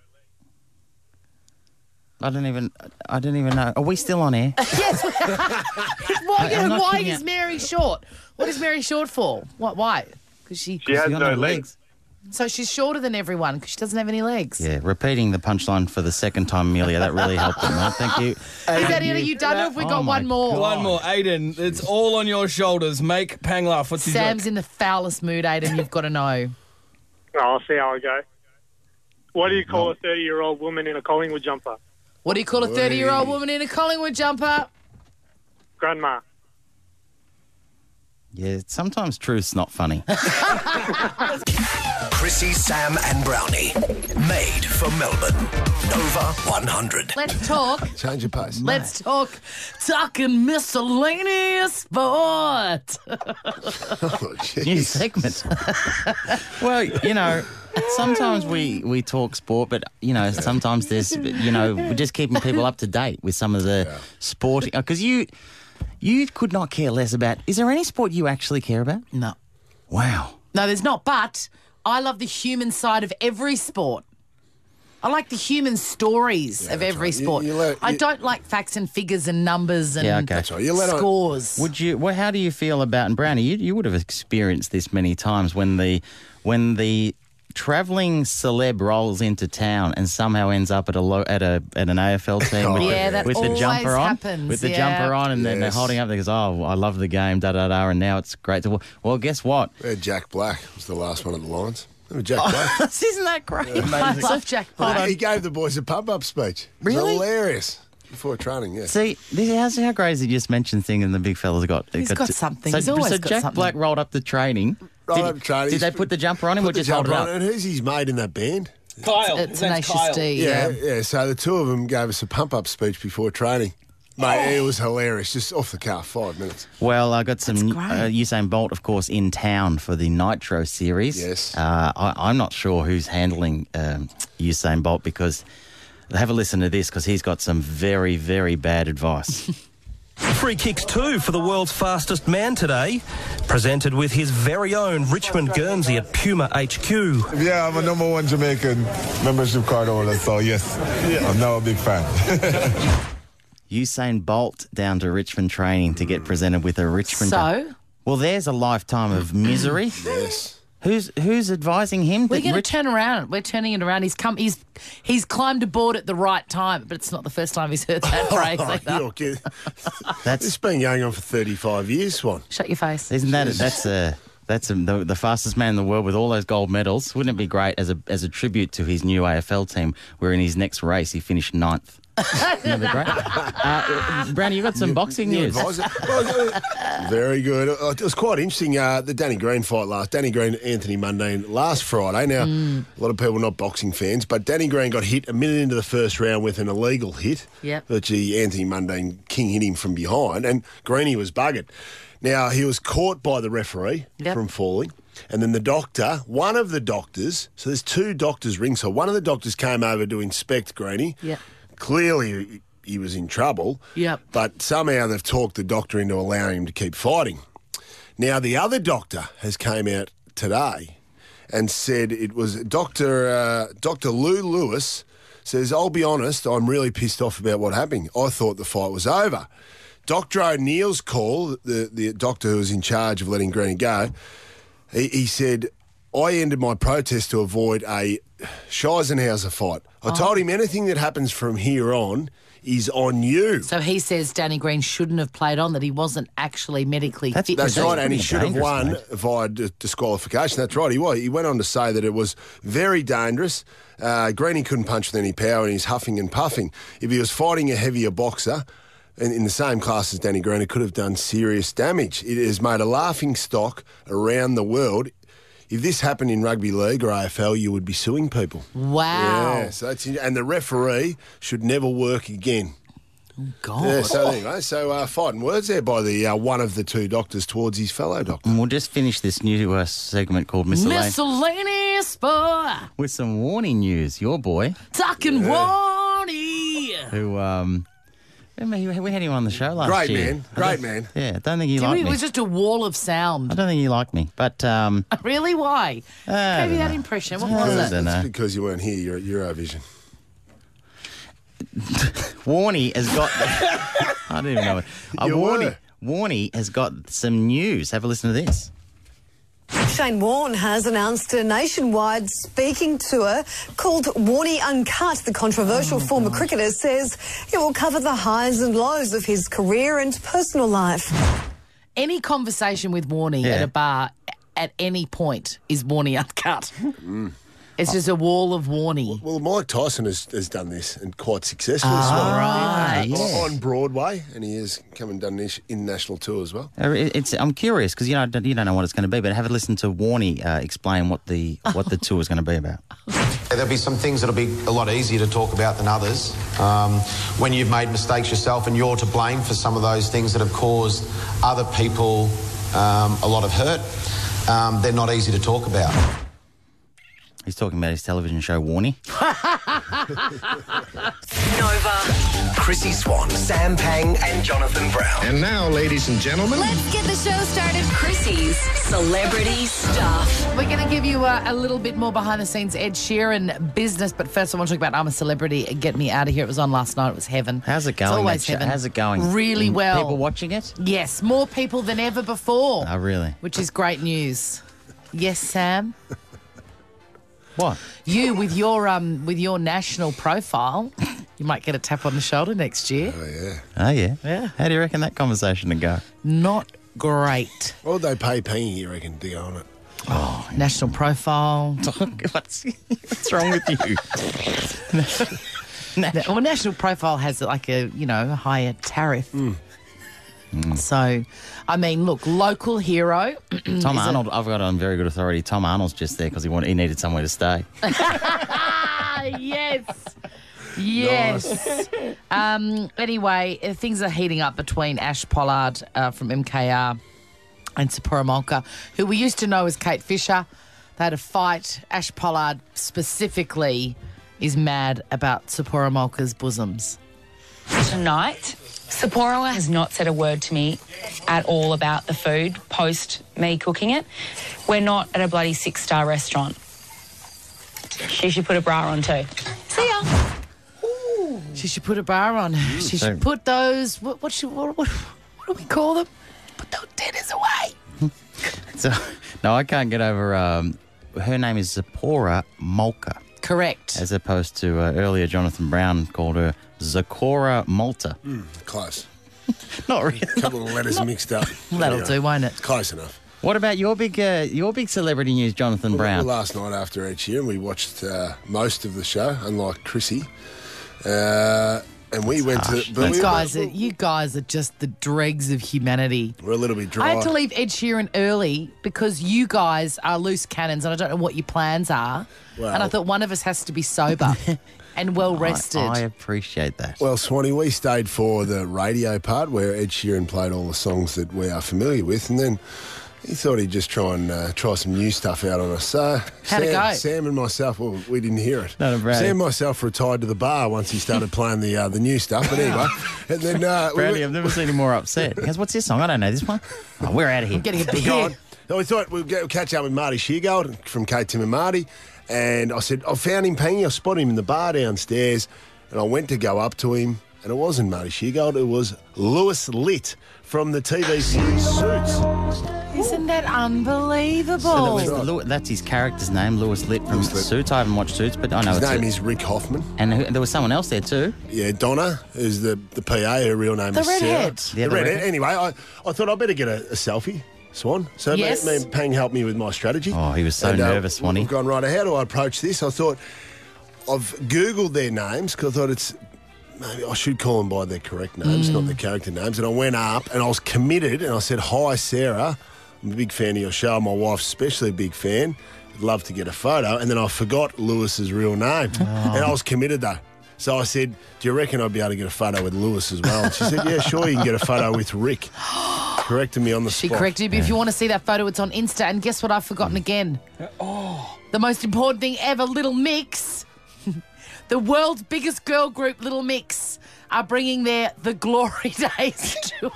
S4: I don't even know. Are we still on air?
S2: Yes. Why is
S4: out.
S2: Mary short? What is Mary short for? Why? Because she
S14: has no legs.
S2: So she's shorter than everyone because she doesn't have any legs.
S4: Yeah, repeating the punchline for the second time, Amelia. That really helped them, mate. Thank you.
S2: Is that it? Are you done? Or have we got one more?
S5: One more. Aiden, it's all on your shoulders. Make Pang laugh. What's your
S2: Sam's
S5: joke?
S2: in the foulest mood, Aiden. You've got to know.
S15: I'll see how I go. What do you call a 30-year-old woman in a Collingwood jumper?
S2: What do you call a 30-year-old woman in a Collingwood jumper?
S15: Grandma.
S4: Yeah, sometimes truth's not funny.
S1: Chrissy, Sam and Brownie. Made for Melbourne. Nova 100.
S2: Let's talk.
S3: Change your pace.
S2: Let's talking miscellaneous sport.
S4: New segment. Well, sometimes we talk sport, but, sometimes there's, we're just keeping people up to date with some of the sporting. Because you could not care less about. Is there any sport you actually care about?
S2: No.
S4: Wow.
S2: No, there's not. But I love the human side of every sport. I like the human stories of every sport. I don't like facts and figures and numbers and scores.
S4: Would you? Well, how do you feel about? And Brownie, you would have experienced this many times when the travelling celeb rolls into town and somehow ends up at an AFL team with the jumper on, jumper on, and then they're holding up. They goes, "Oh, I love the game, and now it's great to." Well, guess what?
S3: Jack Black was the last one at the Lions. Jack Black.
S2: Isn't that great? I love Jack Black.
S3: He gave the boys a pump-up speech.
S2: Really?
S3: Hilarious. Before training, yeah.
S4: See, how great he just mentioned thing, and the big fella's got.
S2: He's got something. He's always got
S4: Jack
S2: something.
S4: Black rolled up the training. Did they put the jumper on him or just hold it up?
S3: And who's his mate in that band?
S5: Kyle.
S2: It's Tenacious D.
S3: Yeah. So the two of them gave us a pump-up speech before training. Mate, it was hilarious. Just off the cuff, 5 minutes.
S4: Well, I got some Usain Bolt, of course, in town for the Nitro series.
S3: Yes.
S4: I'm not sure who's handling Usain Bolt because have a listen to this because he's got some very, very bad advice.
S16: Free kicks too for the world's fastest man today, presented with his very own Richmond Guernsey at Puma HQ.
S17: Yeah, I'm a number 1 Jamaican membership card holder, so yes, I'm now a big fan.
S4: Usain Bolt down to Richmond training to get presented with a Richmond...
S2: So?
S4: Well, there's a lifetime of misery.
S3: Yes.
S4: Who's advising him?
S2: We're going to turn around. We're turning it around. He's climbed aboard at the right time, but it's not the first time he's heard that phrase. Either.
S3: You're kidding. This has been going on for 35 years, Swan.
S2: Shut your face.
S4: Isn't that that's the fastest man in the world with all those gold medals? Wouldn't it be great as a tribute to his new AFL team, where in his next race he finished 9th? That'd be great. Brownie, you got some boxing news.
S3: Very good. It was quite interesting, the Danny Green fight Danny Green, Anthony Mundine last Friday. Now, a lot of people not boxing fans, but Danny Green got hit a minute into the first round with an illegal hit.
S2: Yep.
S3: Virtually, Anthony Mundine King hit him from behind, and Greenie was buggered. Now, he was caught by the referee from falling. And then the doctor, one of the doctors, so there's 2 doctors ringside. One of the doctors came over to inspect Greenie.
S2: Yeah.
S3: Clearly, he was in trouble.
S2: Yep.
S3: But somehow they've talked the doctor into allowing him to keep fighting. Now, the other doctor has came out today and said it was Dr. Lou Lewis says, I'll be honest, I'm really pissed off about what happened. I thought the fight was over. Dr. O'Neill's call, the doctor who was in charge of letting Greenie go, he said, I ended my protest to avoid a Scheisenhauser fight. I told him anything that happens from here on is on you.
S2: So he says Danny Green shouldn't have played on, that he wasn't actually medically fit.
S3: That's right, and he should have won via disqualification. That's right, he was. He went on to say that it was very dangerous. Greenie couldn't punch with any power and he's huffing and puffing. If he was fighting a heavier boxer in the same class as Danny Green, it could have done serious damage. It has made a laughing stock around the world. If this happened in rugby league or AFL, you would be suing people.
S2: Wow.
S3: Yeah, so and the referee should never work again.
S2: Oh, God.
S3: Yeah, so anyway, fighting words there by the one of the 2 doctors towards his fellow doctor.
S4: And we'll just finish this new segment called
S2: Miscellaneous boy.
S4: with some warning news. Your boy.
S2: Talking Warnie.
S4: Who, remember, we had him on the show last year.
S3: Great man.
S4: Yeah, I don't think he liked me.
S2: It was just a wall of sound.
S4: I don't think he liked me, but...
S2: Really? Why? Gave you that impression. What was it?
S3: It's because you weren't here. You're at Eurovision.
S4: Warnie has got... I don't even know it. Warnie has got some news. Have a listen to this.
S18: Shane Warne has announced a nationwide speaking tour called Warnie Uncut. The controversial former cricketer says it will cover the highs and lows of his career and personal life.
S2: Any conversation with Warnie at a bar at any point is Warnie Uncut. It's just a wall of Warnie.
S3: Well, Mike Tyson has done this and quite successfully as well.
S2: Right.
S3: On Broadway, and he has come and done this international tour as well.
S4: I'm curious because you don't know what it's going to be, but have a listen to Warnie explain what the tour is going to be about.
S19: There'll be some things that'll be a lot easier to talk about than others. When you've made mistakes yourself and you're to blame for some of those things that have caused other people a lot of hurt, they're not easy to talk about.
S4: He's talking about his television show, Warnie.
S1: Nova. Chrissy Swan, Sam Pang and Jonathan Brown.
S20: And now, ladies and gentlemen...
S8: Let's get the show started. Chrissy's Celebrity Stuff.
S2: We're going to give you a little bit more behind-the-scenes Ed Sheeran business, but first I want to talk about I'm a Celebrity, Get Me Out of Here. It was on last night. It was heaven.
S4: How's it going?
S2: It's always heaven.
S4: How's it going?
S2: Really well.
S4: People watching it?
S2: Yes, more people than ever before.
S4: Oh, really?
S2: Which is great news. Yes, Sam?
S4: What?
S2: You with your national profile, you might get a tap on the shoulder next year.
S3: Oh, yeah.
S4: Oh, yeah?
S2: Yeah.
S4: How do you reckon that conversation would go?
S2: Not great.
S3: What would they pay Penny, you reckon, to go on it?
S2: Oh, national profile.
S4: What's wrong with you?
S2: Well, national profile has like a higher tariff. So, I mean, look, local hero.
S4: Tom Arnold, I've got on very good authority. Tom Arnold's just there because he needed somewhere to stay.
S2: Yes. Yes. Anyway, things are heating up between Ash Pollard from MKR and Sephora Malka, who we used to know as Kate Fisher. They had a fight. Ash Pollard specifically is mad about Sephora Malka's bosoms.
S9: Tonight, Sephora has not said a word to me at all about the food post me cooking it. We're not at a bloody 6-star restaurant. She should put a bra on too. See ya.
S2: Ooh. She should put a bra on. She should put those, what do we call them? Put those tenders away.
S4: So, no, I can't get over. Her name is Zipporah Molka.
S2: Correct.
S4: As opposed to earlier, Jonathan Brown called her Zipporah Malta.
S3: Close.
S4: Not really.
S3: A couple of letters mixed up.
S2: That'll do, won't it?
S3: It's close enough.
S4: What about your big celebrity news, Jonathan Brown?
S3: Well, last night after Ed Sheeran, we watched most of the show, unlike Chrissy. And we went
S4: harsh.
S3: to...
S2: You guys are just the dregs of humanity.
S3: We're a little bit dry.
S2: I had to leave Ed Sheeran early because you guys are loose cannons and I don't know what your plans are.
S3: Well-
S2: and I thought one of us has to be sober and well rested.
S4: I appreciate that.
S3: Well, Swanee, we stayed for the radio part where Ed Sheeran played all the songs that we are familiar with, and then he thought he'd just try some new stuff out on us. So
S2: How'd it go?
S3: Sam and myself, well, we didn't hear it.
S4: No, Brady.
S3: Sam and myself retired to the bar once he started playing the new stuff. But anyway, and then
S4: Brady, I've never seen him more upset. He goes, "What's this song? I don't know this one." Oh, we're out of here.
S2: I'm getting a bit
S3: Gone. So we thought we'd catch up with Marty Sheargold from Kate, Tim and Marty. And I said, I found him paying. I spotted him in the bar downstairs. And I went to go up to him. And it wasn't Marty Sheargold. It was Lewis Litt from the TV series Suits.
S2: Isn't that unbelievable?
S4: So that's his character's name, Lewis Litt from Suits. I haven't watched Suits, but I know
S3: His name is Rick Hoffman.
S4: And there was someone else there too.
S3: Yeah, Donna is the PA. Her real name
S2: The
S3: is Sarah.
S2: redhead.
S4: Yeah,
S3: the
S4: the
S3: redhead.
S4: redhead.
S3: Anyway, I thought I'd better get a selfie. Swan. So
S2: Yes.
S3: Pang helped me with my strategy.
S4: Oh, he was so nervous, Swanee.
S3: We've gone, right, how do I approach this? I thought, I've Googled their names because I thought maybe I should call them by their correct names, not their character names. And I went up and I was committed and I said, "Hi, Sarah. I'm a big fan of your show. My wife's especially a big fan. I'd love to get a photo." And then I forgot Lewis's real name. And I was committed though. So I said, "Do you reckon I'd be able to get a photo with Lewis as well?" And she said, "Yeah, sure, you can get a photo with Rick." Corrected me on the
S2: She
S3: spot.
S2: corrected you, but if you want to see that photo, it's on Insta. And guess what I've forgotten again? The most important thing ever, Little Mix. The world's biggest girl group, Little Mix, are bringing the glory days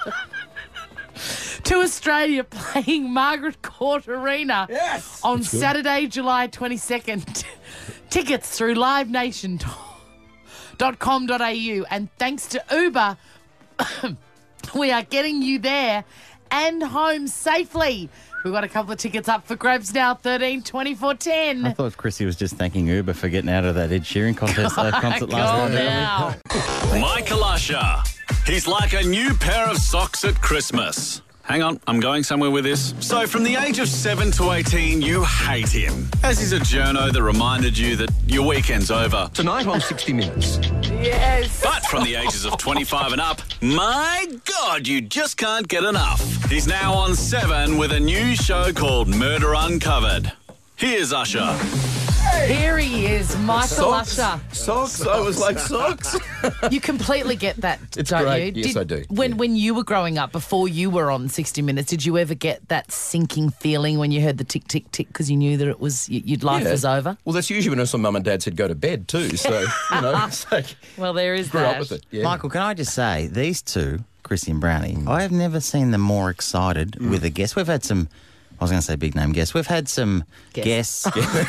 S2: to Australia, playing Margaret Court Arena on Saturday, July 22nd. Tickets through livenation.com.au. And thanks to Uber, we are getting you there and home safely. We've got a couple of tickets up for grabs now, 13 24 10.
S4: I thought Chrissy was just thanking Uber for getting out of that Ed Sheeran concert last night.
S2: Now.
S7: Michael Usher. He's like a new pair of socks at Christmas. Hang on, I'm going somewhere with this. So from the age of 7 to 18, you hate him, as he's a journo that reminded you that your weekend's over.
S16: Tonight on 60 Minutes.
S2: Yes.
S7: But from the ages of 25 and up, my God, you just can't get enough. He's now on 7 with a new show called Murder Uncovered. Here's Usher.
S2: Here he is, Michael Usher.
S20: Socks? I was like, socks?
S2: You completely get that,
S20: It's
S2: don't
S20: great.
S2: you?
S20: Yes, I do.
S2: When you were growing up, before you were on 60 Minutes, did you ever get that sinking feeling when you heard the tick, tick, tick because you knew that it was your life was over?
S20: Well, that's usually when some mum and dad said go to bed too. So, you know, it's like,
S2: Well, there is
S20: grew
S2: that.
S20: up with it. Yeah.
S4: Michael, can I just say, these two, Chrissy and Brownie, I have never seen them more excited with a guest. We've had some, I was going to say big name guests. We've had some guests.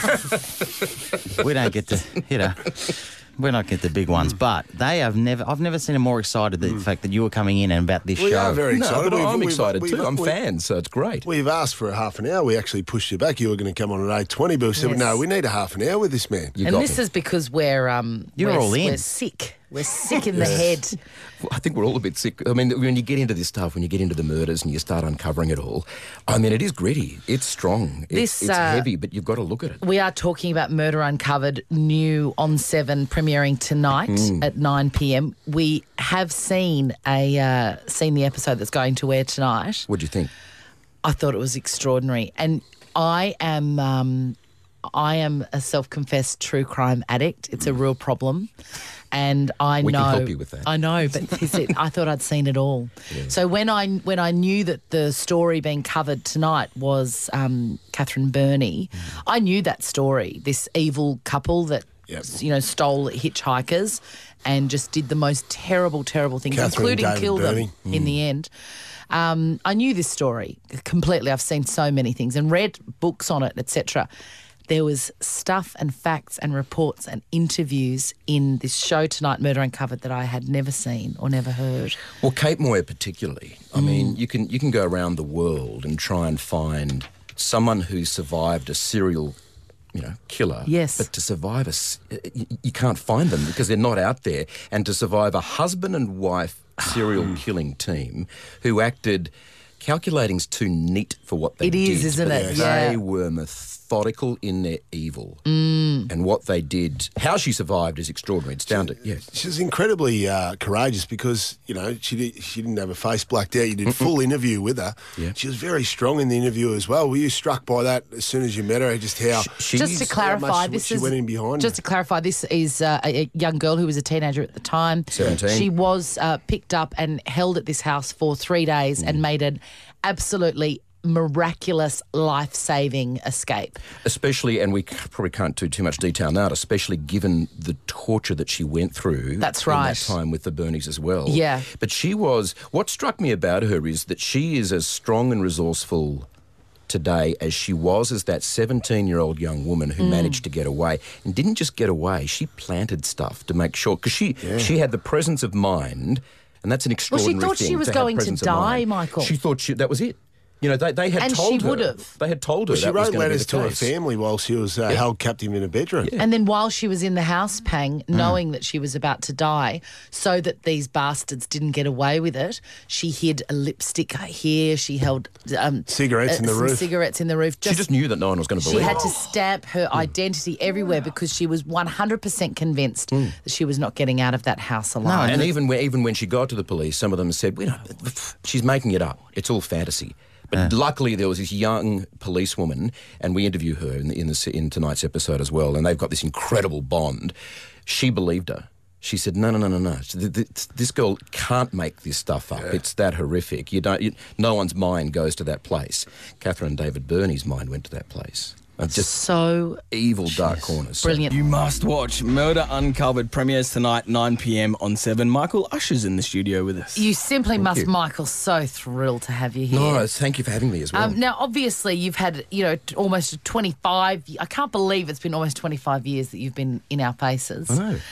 S4: We don't get to, we're not get the big ones, but I've never seen them more excited the fact that you were coming in and about this
S3: We
S4: show.
S3: are very excited.
S20: No, but I'm
S3: We've-
S20: excited
S3: we've-
S20: too. I'm
S3: we've-
S20: fans, so it's great.
S3: We've asked for a half an hour. We actually pushed you back. You were going to come on at 8:20, but we said,
S2: Yes.
S3: no, we need a half an hour with this man.
S2: And this is because we're
S4: You're all in.
S2: We're sick. We're sick in the head.
S20: Well, I think we're all a bit sick. I mean, when you get into this stuff, when you get into the murders and you start uncovering it all, I mean, it is gritty. It's strong. It's heavy, but you've got to look at it.
S2: We are talking about Murder Uncovered, new on 7, premiering tonight at 9 p.m. We have seen the episode that's going to air tonight.
S20: What do you think?
S2: I thought it was extraordinary, and I am a self-confessed true crime addict. It's a real problem. And I
S20: We
S2: know
S20: can help you with that.
S2: I know, but I thought I'd seen it all. Yeah. So when I knew that the story being covered tonight was Catherine Burney, I knew that story. This evil couple that stole hitchhikers and just did the most terrible, terrible things, including kill them in the end. I knew this story completely. I've seen so many things and read books on it, etc. There was stuff and facts and reports and interviews in this show tonight, Murder Uncovered, that I had never seen or never heard.
S20: Well, Kate Moyer particularly. I mean, you can go around the world and try and find someone who survived a serial, killer.
S2: Yes.
S20: But to survive you can't find them because they're not out there. And to survive a husband and wife serial killing team who acted, calculating's too neat for what they did.
S2: It is, isn't it?
S20: They were methodical in their evil. And what they did, how she survived is extraordinary. It's down to,
S3: She was incredibly courageous because, she didn't have her face blacked out. You did a full interview with her.
S20: Yeah.
S3: She was very strong in the interview as well. Were you struck by that as soon as you met her, just how...
S2: Just to clarify,
S3: she went in behind
S2: Just to clarify, this is a young girl who was a teenager at the time.
S20: 17.
S2: She was picked up and held at this house for 3 days and made an absolutely miraculous, life-saving escape.
S20: Especially, and we probably can't do too much detail now, especially given the torture that she went through.
S2: That's right.
S20: In that time with the Bernies as well.
S2: Yeah.
S20: But what struck me about her is that she is as strong and resourceful today as she was as that 17-year-old young woman who managed to get away. And didn't just get away, she planted stuff to make sure, because she had the presence of mind, and that's an extraordinary thing.
S2: Well, she thought she was going to die, Michael.
S20: She thought that was it. They had
S2: and
S20: told
S2: she
S20: her.
S2: would have.
S20: They had told her
S3: she
S20: that was
S3: wrote
S20: going to be
S3: letters
S20: the
S3: to her
S20: case.
S3: family while she was held captive in a bedroom.
S20: Yeah.
S2: And then while she was in the house, Pang, knowing that she was about to die, so that these bastards didn't get away with it, she hid a lipstick here. She held
S3: cigarettes in the roof.
S2: Cigarettes in the roof.
S20: She just knew that no one was going to believe
S2: She
S20: her.
S2: had to stamp her identity everywhere because she was 100% convinced that she was not getting out of that house alive.
S20: No, and even when she got to the police, some of them said, she's making it up. It's all fantasy. But luckily, there was this young policewoman, and we interview her in tonight's episode as well, and they've got this incredible bond. She believed her. She said, no. This girl can't make this stuff up. Yeah. It's that horrific. No one's mind goes to that place. Catherine and David Bernie's mind went to that place. Just
S2: so
S20: evil, dark corners.
S2: Brilliant.
S5: You must watch Murder Uncovered. Premieres tonight, 9 p.m. on 7. Michael Usher's in the studio with us.
S2: You simply must, Michael. So thrilled to have you here.
S20: No, thank you for having me as well.
S2: Now, obviously, you've had, almost 25... I can't believe it's been almost 25 years that you've been in our faces.
S20: I know.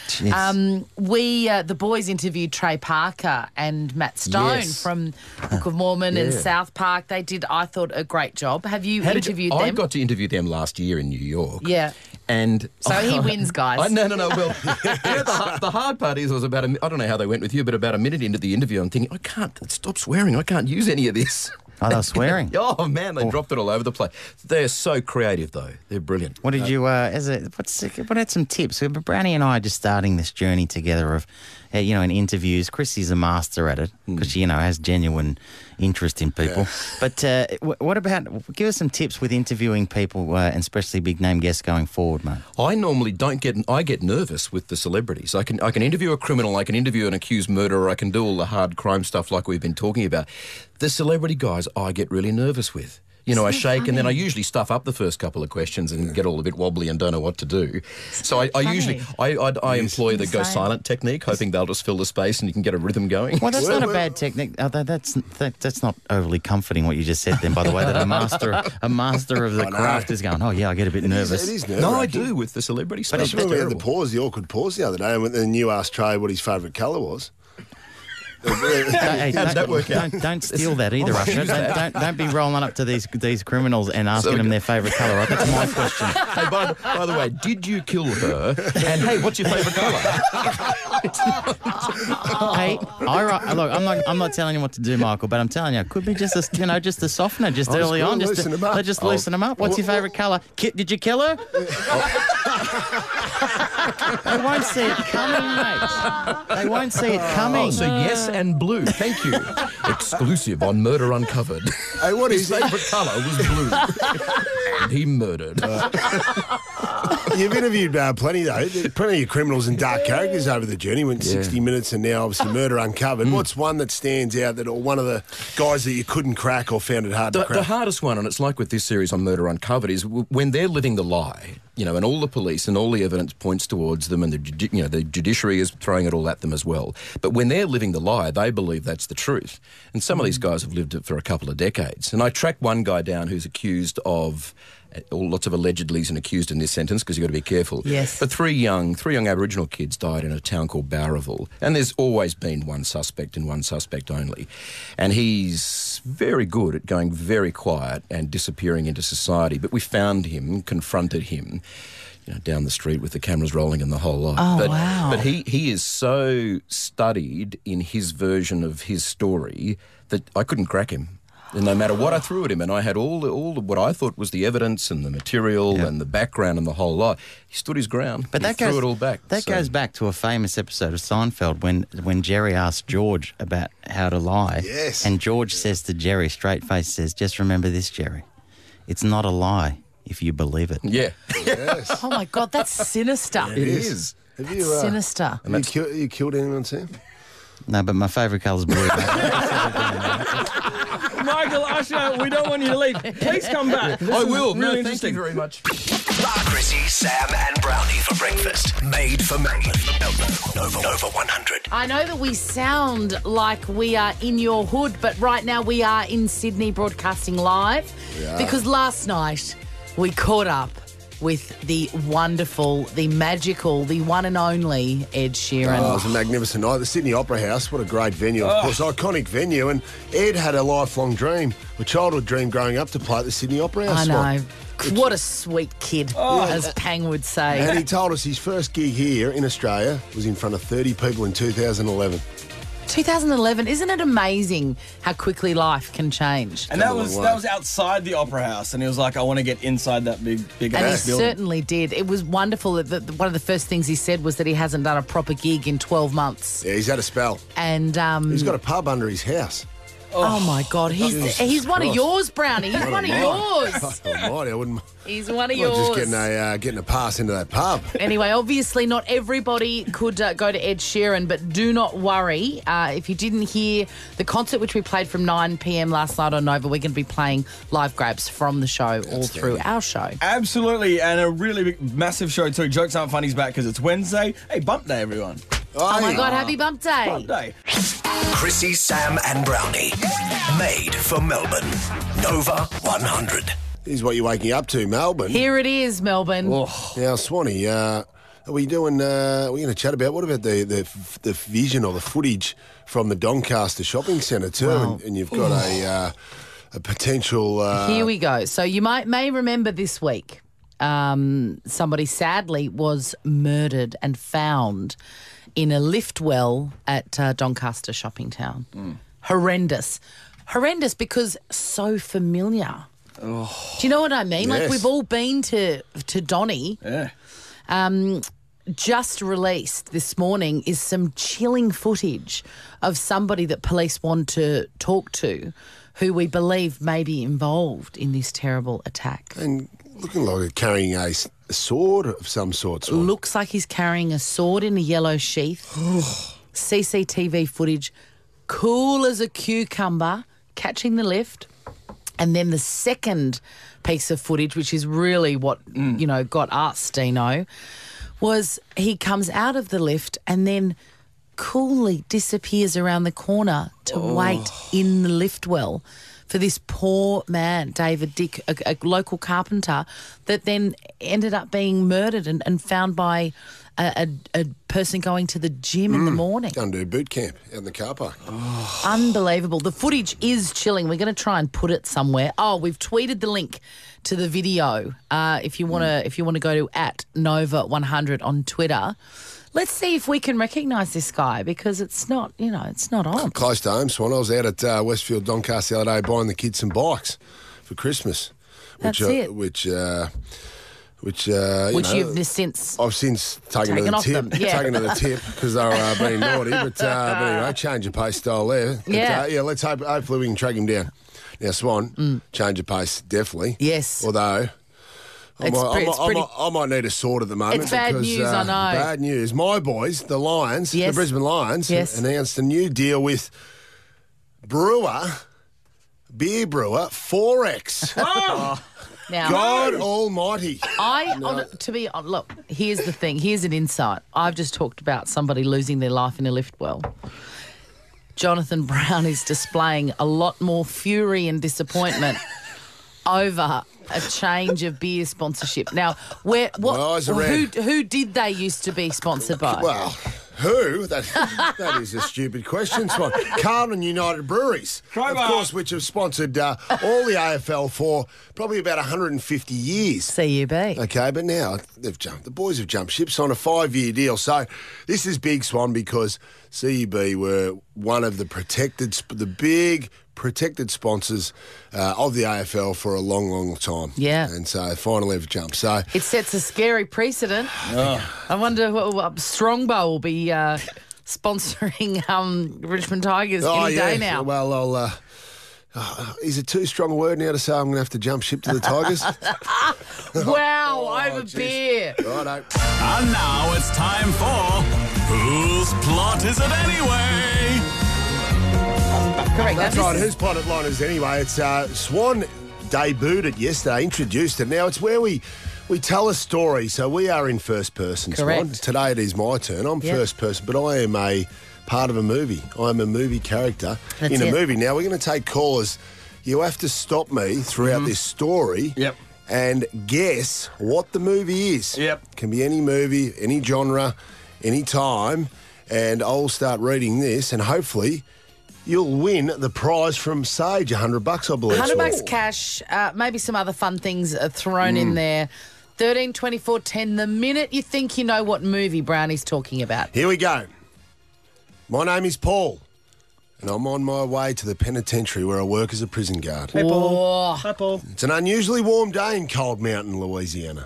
S2: Jeez. The boys interviewed Trey Parker and Matt Stone from Book of Mormon and South Park. They did, I thought, a great job. Have you interviewed them?
S20: I got to interview them last year in New York.
S2: Yeah.
S20: And
S2: so he wins, guys.
S20: No. Well, the hard part is I was about I don't know how they went with you, but about a minute into the interview, I'm thinking, I can't stop swearing. I can't use any of this.
S4: Oh, they were swearing.
S20: Oh man, they dropped it all over the place. They're so creative, though. They're brilliant.
S4: What did you? What had some tips? Brownie and I are just starting this journey together of, in interviews. Chrissy's a master at it because she, has genuine interest in people. Yeah. But what about? Give us some tips with interviewing people and especially big name guests going forward, mate.
S20: I normally don't get. I get nervous with the celebrities. I can interview a criminal. I can interview an accused murderer. I can do all the hard crime stuff like we've been talking about. The celebrity guys, I get really nervous with. I shake and then I usually stuff up the first couple of questions and get all a bit wobbly and don't know what to do. So I usually employ the go silent technique, hoping they'll just fill the space and you can get a rhythm going.
S4: Well, that's not a bad technique. That's not overly comforting what you just said then, by the way, that a master of the craft is going, oh yeah, I get a bit nervous.
S3: It is nervous.
S20: No, I do with the celebrity stuff.
S3: But especially we had the awkward pause the other day and you asked Trey what his favourite colour was.
S4: Hey,
S20: how did that work out?
S4: Don't steal that either, Usher. Don't be rolling up to these criminals and asking them their favourite colour. Right? That's my question.
S20: Hey, by the way, did you kill her? And hey, what's your favourite colour?
S4: Hey, look, I'm not telling you what to do, Michael, but I'm telling you, it could be just a softener, just early on, just loosen them up. What's your favourite colour? Did you kill her? They won't see it coming, mate. They won't see it coming.
S20: Oh, so yes and blue. Thank you. Exclusive on Murder Uncovered.
S3: Hey, what is
S20: his favourite colour was blue. And he murdered.
S3: You've interviewed plenty, though. Plenty of criminals and dark characters over the journey. Went 60 Minutes and now obviously Murder Uncovered. What's one that stands out or one of the guys that you couldn't crack or found it hard to crack?
S20: The hardest one, and it's like with this series on Murder Uncovered, is when they're living the lie, and all the police and all the evidence points towards them and the judiciary is throwing it all at them as well. But when they're living the lie, they believe that's the truth. And some of these guys have lived it for a couple of decades. And I tracked one guy down who's accused of lots of allegedlys and accused in this sentence because you've got to be careful.
S2: Yes.
S20: But three young Aboriginal kids died in a town called Bowraville. And there's always been one suspect and one suspect only. And he's was very good at going very quiet and disappearing into society. But we found him, confronted him, down the street with the cameras rolling and the whole lot.
S2: Oh, wow.
S20: But he is so studied in his version of his story that I couldn't crack him. And no matter what I threw at him, and I had all the what I thought was the evidence and the material and the background and the whole lot, he stood his ground.
S4: But
S20: he threw it all back.
S4: That goes back to a famous episode of Seinfeld when Jerry asked George about how to lie.
S3: Yes.
S4: And George says to Jerry, straight face, says, just remember this, Jerry. It's not a lie if you believe it.
S20: Yeah.
S3: Yes.
S2: Oh, my God, that's sinister.
S3: It is. Have you,
S2: sinister.
S3: You killed anyone, Sam?
S4: No, but my favourite colour's blue.
S5: Michael, Usher, we don't want you to leave. Please come back.
S20: I will.
S5: Really
S20: Thank you very much.
S1: Chrissy, Sam and Brownie for breakfast. Made for Melbourne. Nova 100.
S2: I know that we sound like we are in your hood, but right now we are in Sydney broadcasting live because last night we caught up with the wonderful, the magical, the one and only Ed Sheeran.
S3: Oh, it was a magnificent night. The Sydney Opera House, what a great venue, of course, iconic venue. And Ed had a lifelong dream, a childhood dream growing up to play at the Sydney Opera House.
S2: I know. What a sweet kid, as Pang would say.
S3: And he told us his first gig here in Australia was in front of 30 people in 2011.
S2: 2011, isn't it amazing how quickly life can change?
S5: And that was outside the Opera House, and he was like, I want to get inside that big
S2: and
S5: ass
S2: he
S5: building.
S2: certainly did. It was wonderful. One of the first things he said was that he hasn't done a proper gig in 12 months.
S3: Yeah, he's had a spell.
S2: And
S3: he's got a pub under his house.
S2: Oh my God, he's one of yours, Brownie. He's one of yours.
S3: I wouldn't.
S2: He's one of
S3: Well,
S2: yours.
S3: just getting a pass into that pub.
S2: Anyway, obviously not everybody could go to Ed Sheeran, but do not worry. If you didn't hear the concert, which we played from 9 p.m. last night on Nova, we're going to be playing live grabs from the show all through our show.
S5: Absolutely, and a really big, massive show too. Jokes Aren't Funny's back because it's Wednesday. Hey, bump day, everyone.
S2: Oh my God, happy bump day.
S5: Bump day.
S1: Chrissy, Sam and Brownie. Made for Melbourne. Nova 100.
S3: Here's what you're waking up to, Melbourne.
S2: Here it is, Melbourne.
S3: Now, Swanee, are we doing? We're going to chat about what about the vision or the footage from the Doncaster shopping centre too,
S2: Well,
S3: and you've got a potential.
S2: Here we go. So you may remember this week, somebody sadly was murdered and found in a lift well at Doncaster Shopping Town. Horrendous because so familiar. Do you know what I mean?
S3: Yes.
S2: Like we've all been to Donny.
S5: Yeah.
S2: Just released this morning is some chilling footage of somebody that police want to talk to who we believe may be involved in this terrible attack.
S3: And looking like carrying a sword of some sort. Swan.
S2: Looks like he's carrying a sword in a yellow sheath. CCTV footage, cool as a cucumber, catching the lift. And then the second piece of footage, which is really what, got us, Dino, was he comes out of the lift and then coolly disappears around the corner to wait in the lift well for this poor man, David Dick, a local carpenter, that then ended up being murdered and found by a person going to the gym in the morning.
S3: Going to do boot camp out in the car park.
S2: Unbelievable. The footage is chilling. We're going to try and put it somewhere. Oh, we've tweeted the link to the video. If you want to go to @Nova100 on Twitter. Let's see if we can recognise this guy because it's not on.
S3: Close to home, Swan. I was out at Westfield Doncaster the other day buying the kids some bikes for Christmas.
S2: That's it.
S3: Which
S2: you've since
S3: I've since taken to the
S2: off
S3: tip,
S2: them. Yeah.
S3: taken to the tip because they were being naughty. But anyway, change of pace style there.
S2: Yeah.
S3: But, let's hopefully we can track him down. Now, Swan, change of pace definitely.
S2: Yes.
S3: Although I might need a sword at the moment.
S2: It's bad news, I know.
S3: Bad news. My boys, the Lions,
S2: Yes.
S3: the Brisbane Lions,
S2: Yes.
S3: announced a new deal with beer brewer, Forex.
S2: Now,
S3: God almighty.
S2: Look, here's the thing. Here's an insight. I've just talked about somebody losing their life in a lift well. Jonathan Brown is displaying a lot more fury and disappointment over a change of beer sponsorship. Now, who did they used to be sponsored by?
S3: Well, Who? That is a stupid question, Swan. Carlton United Breweries, of course, which have sponsored all the AFL for probably about 150 years.
S2: CUB.
S3: Okay, but now the boys have jumped ship, on a 5-year deal. So this is big, Swan, because CUB were one of the big protected sponsors of the AFL for a long, long time.
S2: Yeah.
S3: And so finally have jumped. So
S2: it sets a scary precedent. I wonder what Strongbow will be sponsoring Richmond Tigers any day now.
S3: Well, is it too strong a word now to say I'm going to have to jump ship to the Tigers?
S2: Wow, over beer.
S3: Righto.
S7: And now it's time for Whose Plot Is It Anyway?
S2: Correct.
S3: That's right. Whose plot it line is anyway? It's Swan debuted it yesterday, introduced it. Now it's where we tell a story. So we are in first person,
S2: Correct.
S3: Swan. Today it is my turn. I'm first person, but I am a part of a movie. I'm a movie character in a movie. Now we're going to take callers. You have to stop me throughout this story.
S5: Yep.
S3: And guess what the movie is.
S5: Yep.
S3: Can be any movie, any genre, any time. And I'll start reading this, and hopefully you'll win the prize from Sage, $100, I believe.
S2: $100 cash, maybe some other fun things thrown in there. 13, 24, 10. The minute you think you know what movie Brownie's talking about.
S3: Here we go. My name is Paul, and I'm on my way to the penitentiary where I work as a prison guard.
S5: Hey, Paul. Hi, Paul.
S3: It's an unusually warm day in Cold Mountain, Louisiana.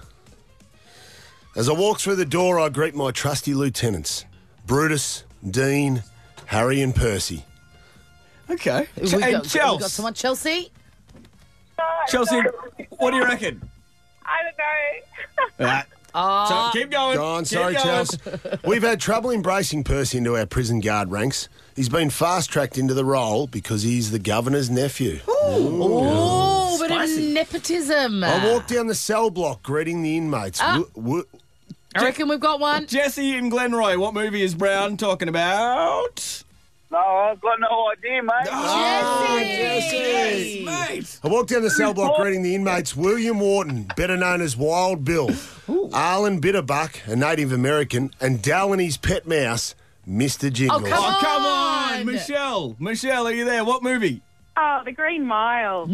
S3: As I walk through the door, I greet my trusty lieutenants, Brutus, Dean, Harry and Percy.
S5: Okay.
S2: We got someone, Chelsea?
S5: Chelsea, what do you reckon?
S13: I don't know.
S5: So keep going.
S3: Go on, sorry, Chelsea. We've had trouble embracing Percy into our prison guard ranks. He's been fast-tracked into the role because he's the governor's nephew.
S2: Oh, bit of nepotism.
S3: I walk down the cell block greeting the inmates.
S2: I reckon we've got one.
S5: Jesse in Glenroy, what movie is Brown talking about?
S21: No, I've got no idea, mate.
S3: Jesse!
S5: Mate!
S3: I walked down the cell block greeting the inmates William Wharton, better known as Wild Bill, Arlen Bitterbuck, a Native American, and Dal and his pet mouse, Mr. Jingles.
S2: Oh,
S5: come on! Michelle, are you there? What movie?
S12: Oh, The Green Mile.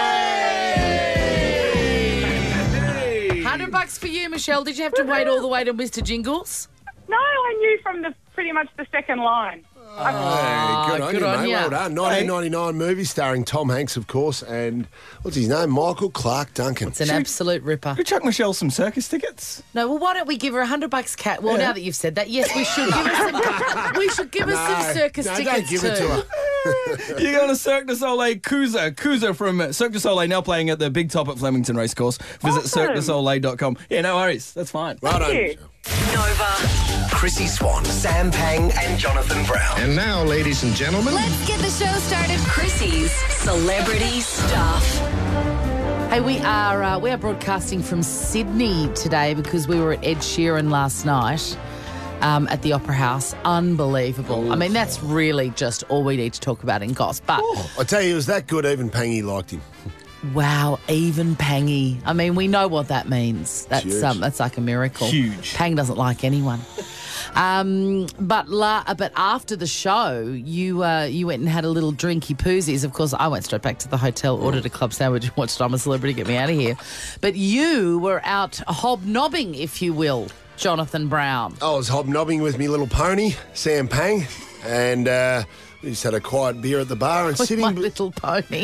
S2: $100 for you, Michelle. Did you have to wait all the way to Mr. Jingles?
S12: No, I knew from pretty much the second line.
S3: Hey, good on you, mate. Well done. 1999 movie starring Tom Hanks, of course, and what's his name? Michael Clark Duncan.
S2: It's an absolute ripper.
S5: Could chuck Michelle some circus tickets?
S2: No, well, why don't we give her $100 cat? Well, now that you've said that, yes, we should give her some circus tickets
S3: don't give it to her.
S5: You're going to Cirque du Soleil Cruiser from Cirque du Soleil, now playing at the Big Top at Flemington Racecourse. Visit cirquedusoleil.com. Yeah, no worries. That's fine.
S3: Right on.
S1: Nova. Chrissy Swan, Sam Pang and Jonathan Brown.
S22: And now, ladies and gentlemen,
S8: Let's get the show started. Chrissy's Celebrity Stuff.
S2: Hey, we are broadcasting from Sydney today because we were at Ed Sheeran last night at the Opera House. Unbelievable. I mean, that's really just all we need to talk about in gossip. But
S3: I tell you, it was that good, even Pangy liked him.
S2: wow, even Pangy. I mean, we know what that means. That's like a miracle.
S5: Huge.
S2: Pang doesn't like anyone. But after the show, you went and had a little drinky poozies. Of course, I went straight back to the hotel, ordered a club sandwich, and watched I'm a Celebrity, get me out of here. But you were out hobnobbing, if you will, Jonathan Brown.
S3: I was hobnobbing with me little pony, Sam Pang, and we just had a quiet beer at the bar and
S2: With
S3: sitting.
S2: my little pony.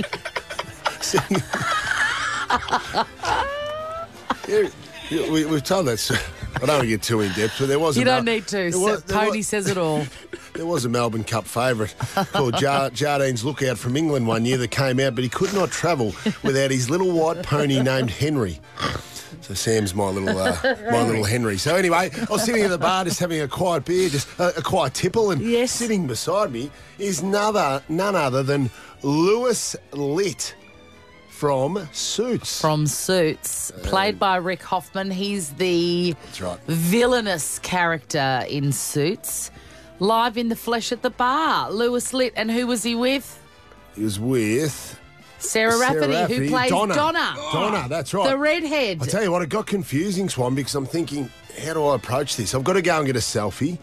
S3: We've told that story. I don't want to get too in depth, but there was.
S2: You don't need to. Pony says it all.
S3: There was a Melbourne Cup favourite called Jardine's Lookout from England one year that came out, but he could not travel without his little white pony named Henry. So Sam's my little Henry. So anyway, I was sitting at the bar just having a quiet beer, just a quiet tipple, and sitting beside me is none other than Lewis Litt from Suits.
S2: Played by Rick Hoffman. He's the villainous character in Suits. Live in the flesh at the bar. Lewis Litt. And who was he with?
S3: He was with
S2: Sarah Rafferty, who plays Donna.
S3: Donna, that's right.
S2: The redhead.
S3: I tell you what, it got confusing, Swan, because I'm thinking, how do I approach this? I've got to go and get a selfie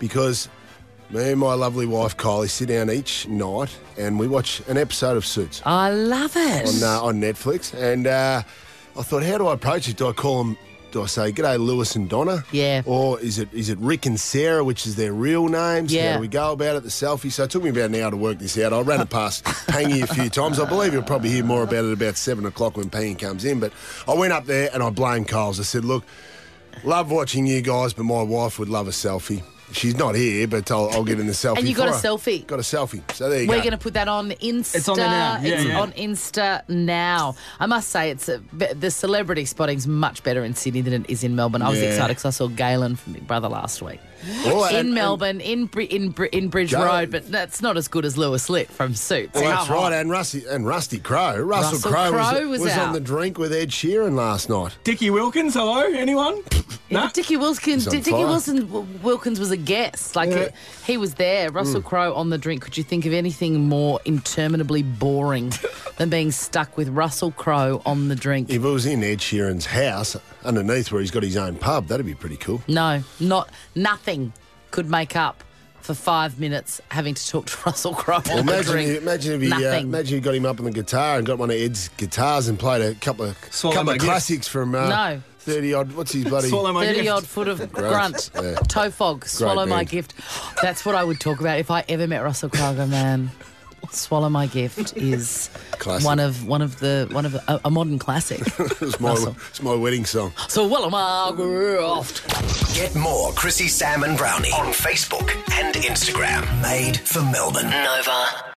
S3: because me and my lovely wife Kylie sit down each night and we watch an episode of Suits
S2: I love it.
S3: on Netflix. And I thought, how do I approach it? Do I call them? Do I say, "G'day, Lewis and Donna"?
S2: Yeah.
S3: Or is it Rick and Sarah, which is their real names?
S2: Yeah.
S3: How do we go about it? The selfie. So it took me about an hour to work this out. I ran it past Pangy a few times. I believe you'll probably hear more about it about 7 o'clock when Pangy comes in. But I went up there and I blamed Coles. I said, "Look, love watching you guys, but my wife would love a selfie." She's not here, but I'll get in the selfie.
S2: And you got a
S3: for her.
S2: selfie.
S3: Got a selfie. So there you
S2: We're
S3: go.
S2: going to put that on Insta.
S5: It's on there now. Yeah,
S2: it's
S5: yeah.
S2: on Insta now. I must say, the celebrity spotting's much better in Sydney than it is in Melbourne. I was
S3: Yeah.
S2: excited because I saw Galen from Big Brother last week.
S3: Oh,
S2: In Melbourne, in Bridge
S3: Galen.
S2: Road, but that's not as good as Lewis Litt from Suits.
S3: Well, that's
S2: Come
S3: right,
S2: on.
S3: and Rusty Crowe. Russell Crowe was
S2: out.
S3: on the drink with Ed Sheeran last night.
S5: Dickie Wilkins, hello, anyone?
S2: Yeah, but Dickie Wilkins,
S3: He's on fire.
S2: Wilkins was a guest. Like
S3: Yeah.
S2: he was there. Russell Crowe on the drink. Could you think of anything more interminably boring than being stuck with Russell Crowe on the drink?
S3: If it was in Ed Sheeran's house underneath where he's got his own pub, that'd be pretty cool.
S2: No, nothing could make up for 5 minutes having to talk to Russell Crowe
S3: Well,
S2: on the
S3: imagine
S2: drink.
S3: if
S2: Nothing.
S3: he got him up on the guitar and got one of Ed's guitars and played a couple of
S5: Swallow My Gift.
S3: classics from
S2: No.
S3: 30 odd. What's his bloody?
S5: Swallow My
S2: 30
S5: Gift.
S2: odd foot of grunt,
S3: Yeah.
S2: toe fog, swallow my
S3: band.
S2: gift. That's what I would talk about if I ever met Russell Crowe. I go, man, swallow my gift is
S3: Classic.
S2: one of a modern classic.
S3: It's my wedding song.
S2: Swallow my gift.
S1: Get more Chrissy, Sam and Brownie on Facebook and Instagram. Made for Melbourne. Nova.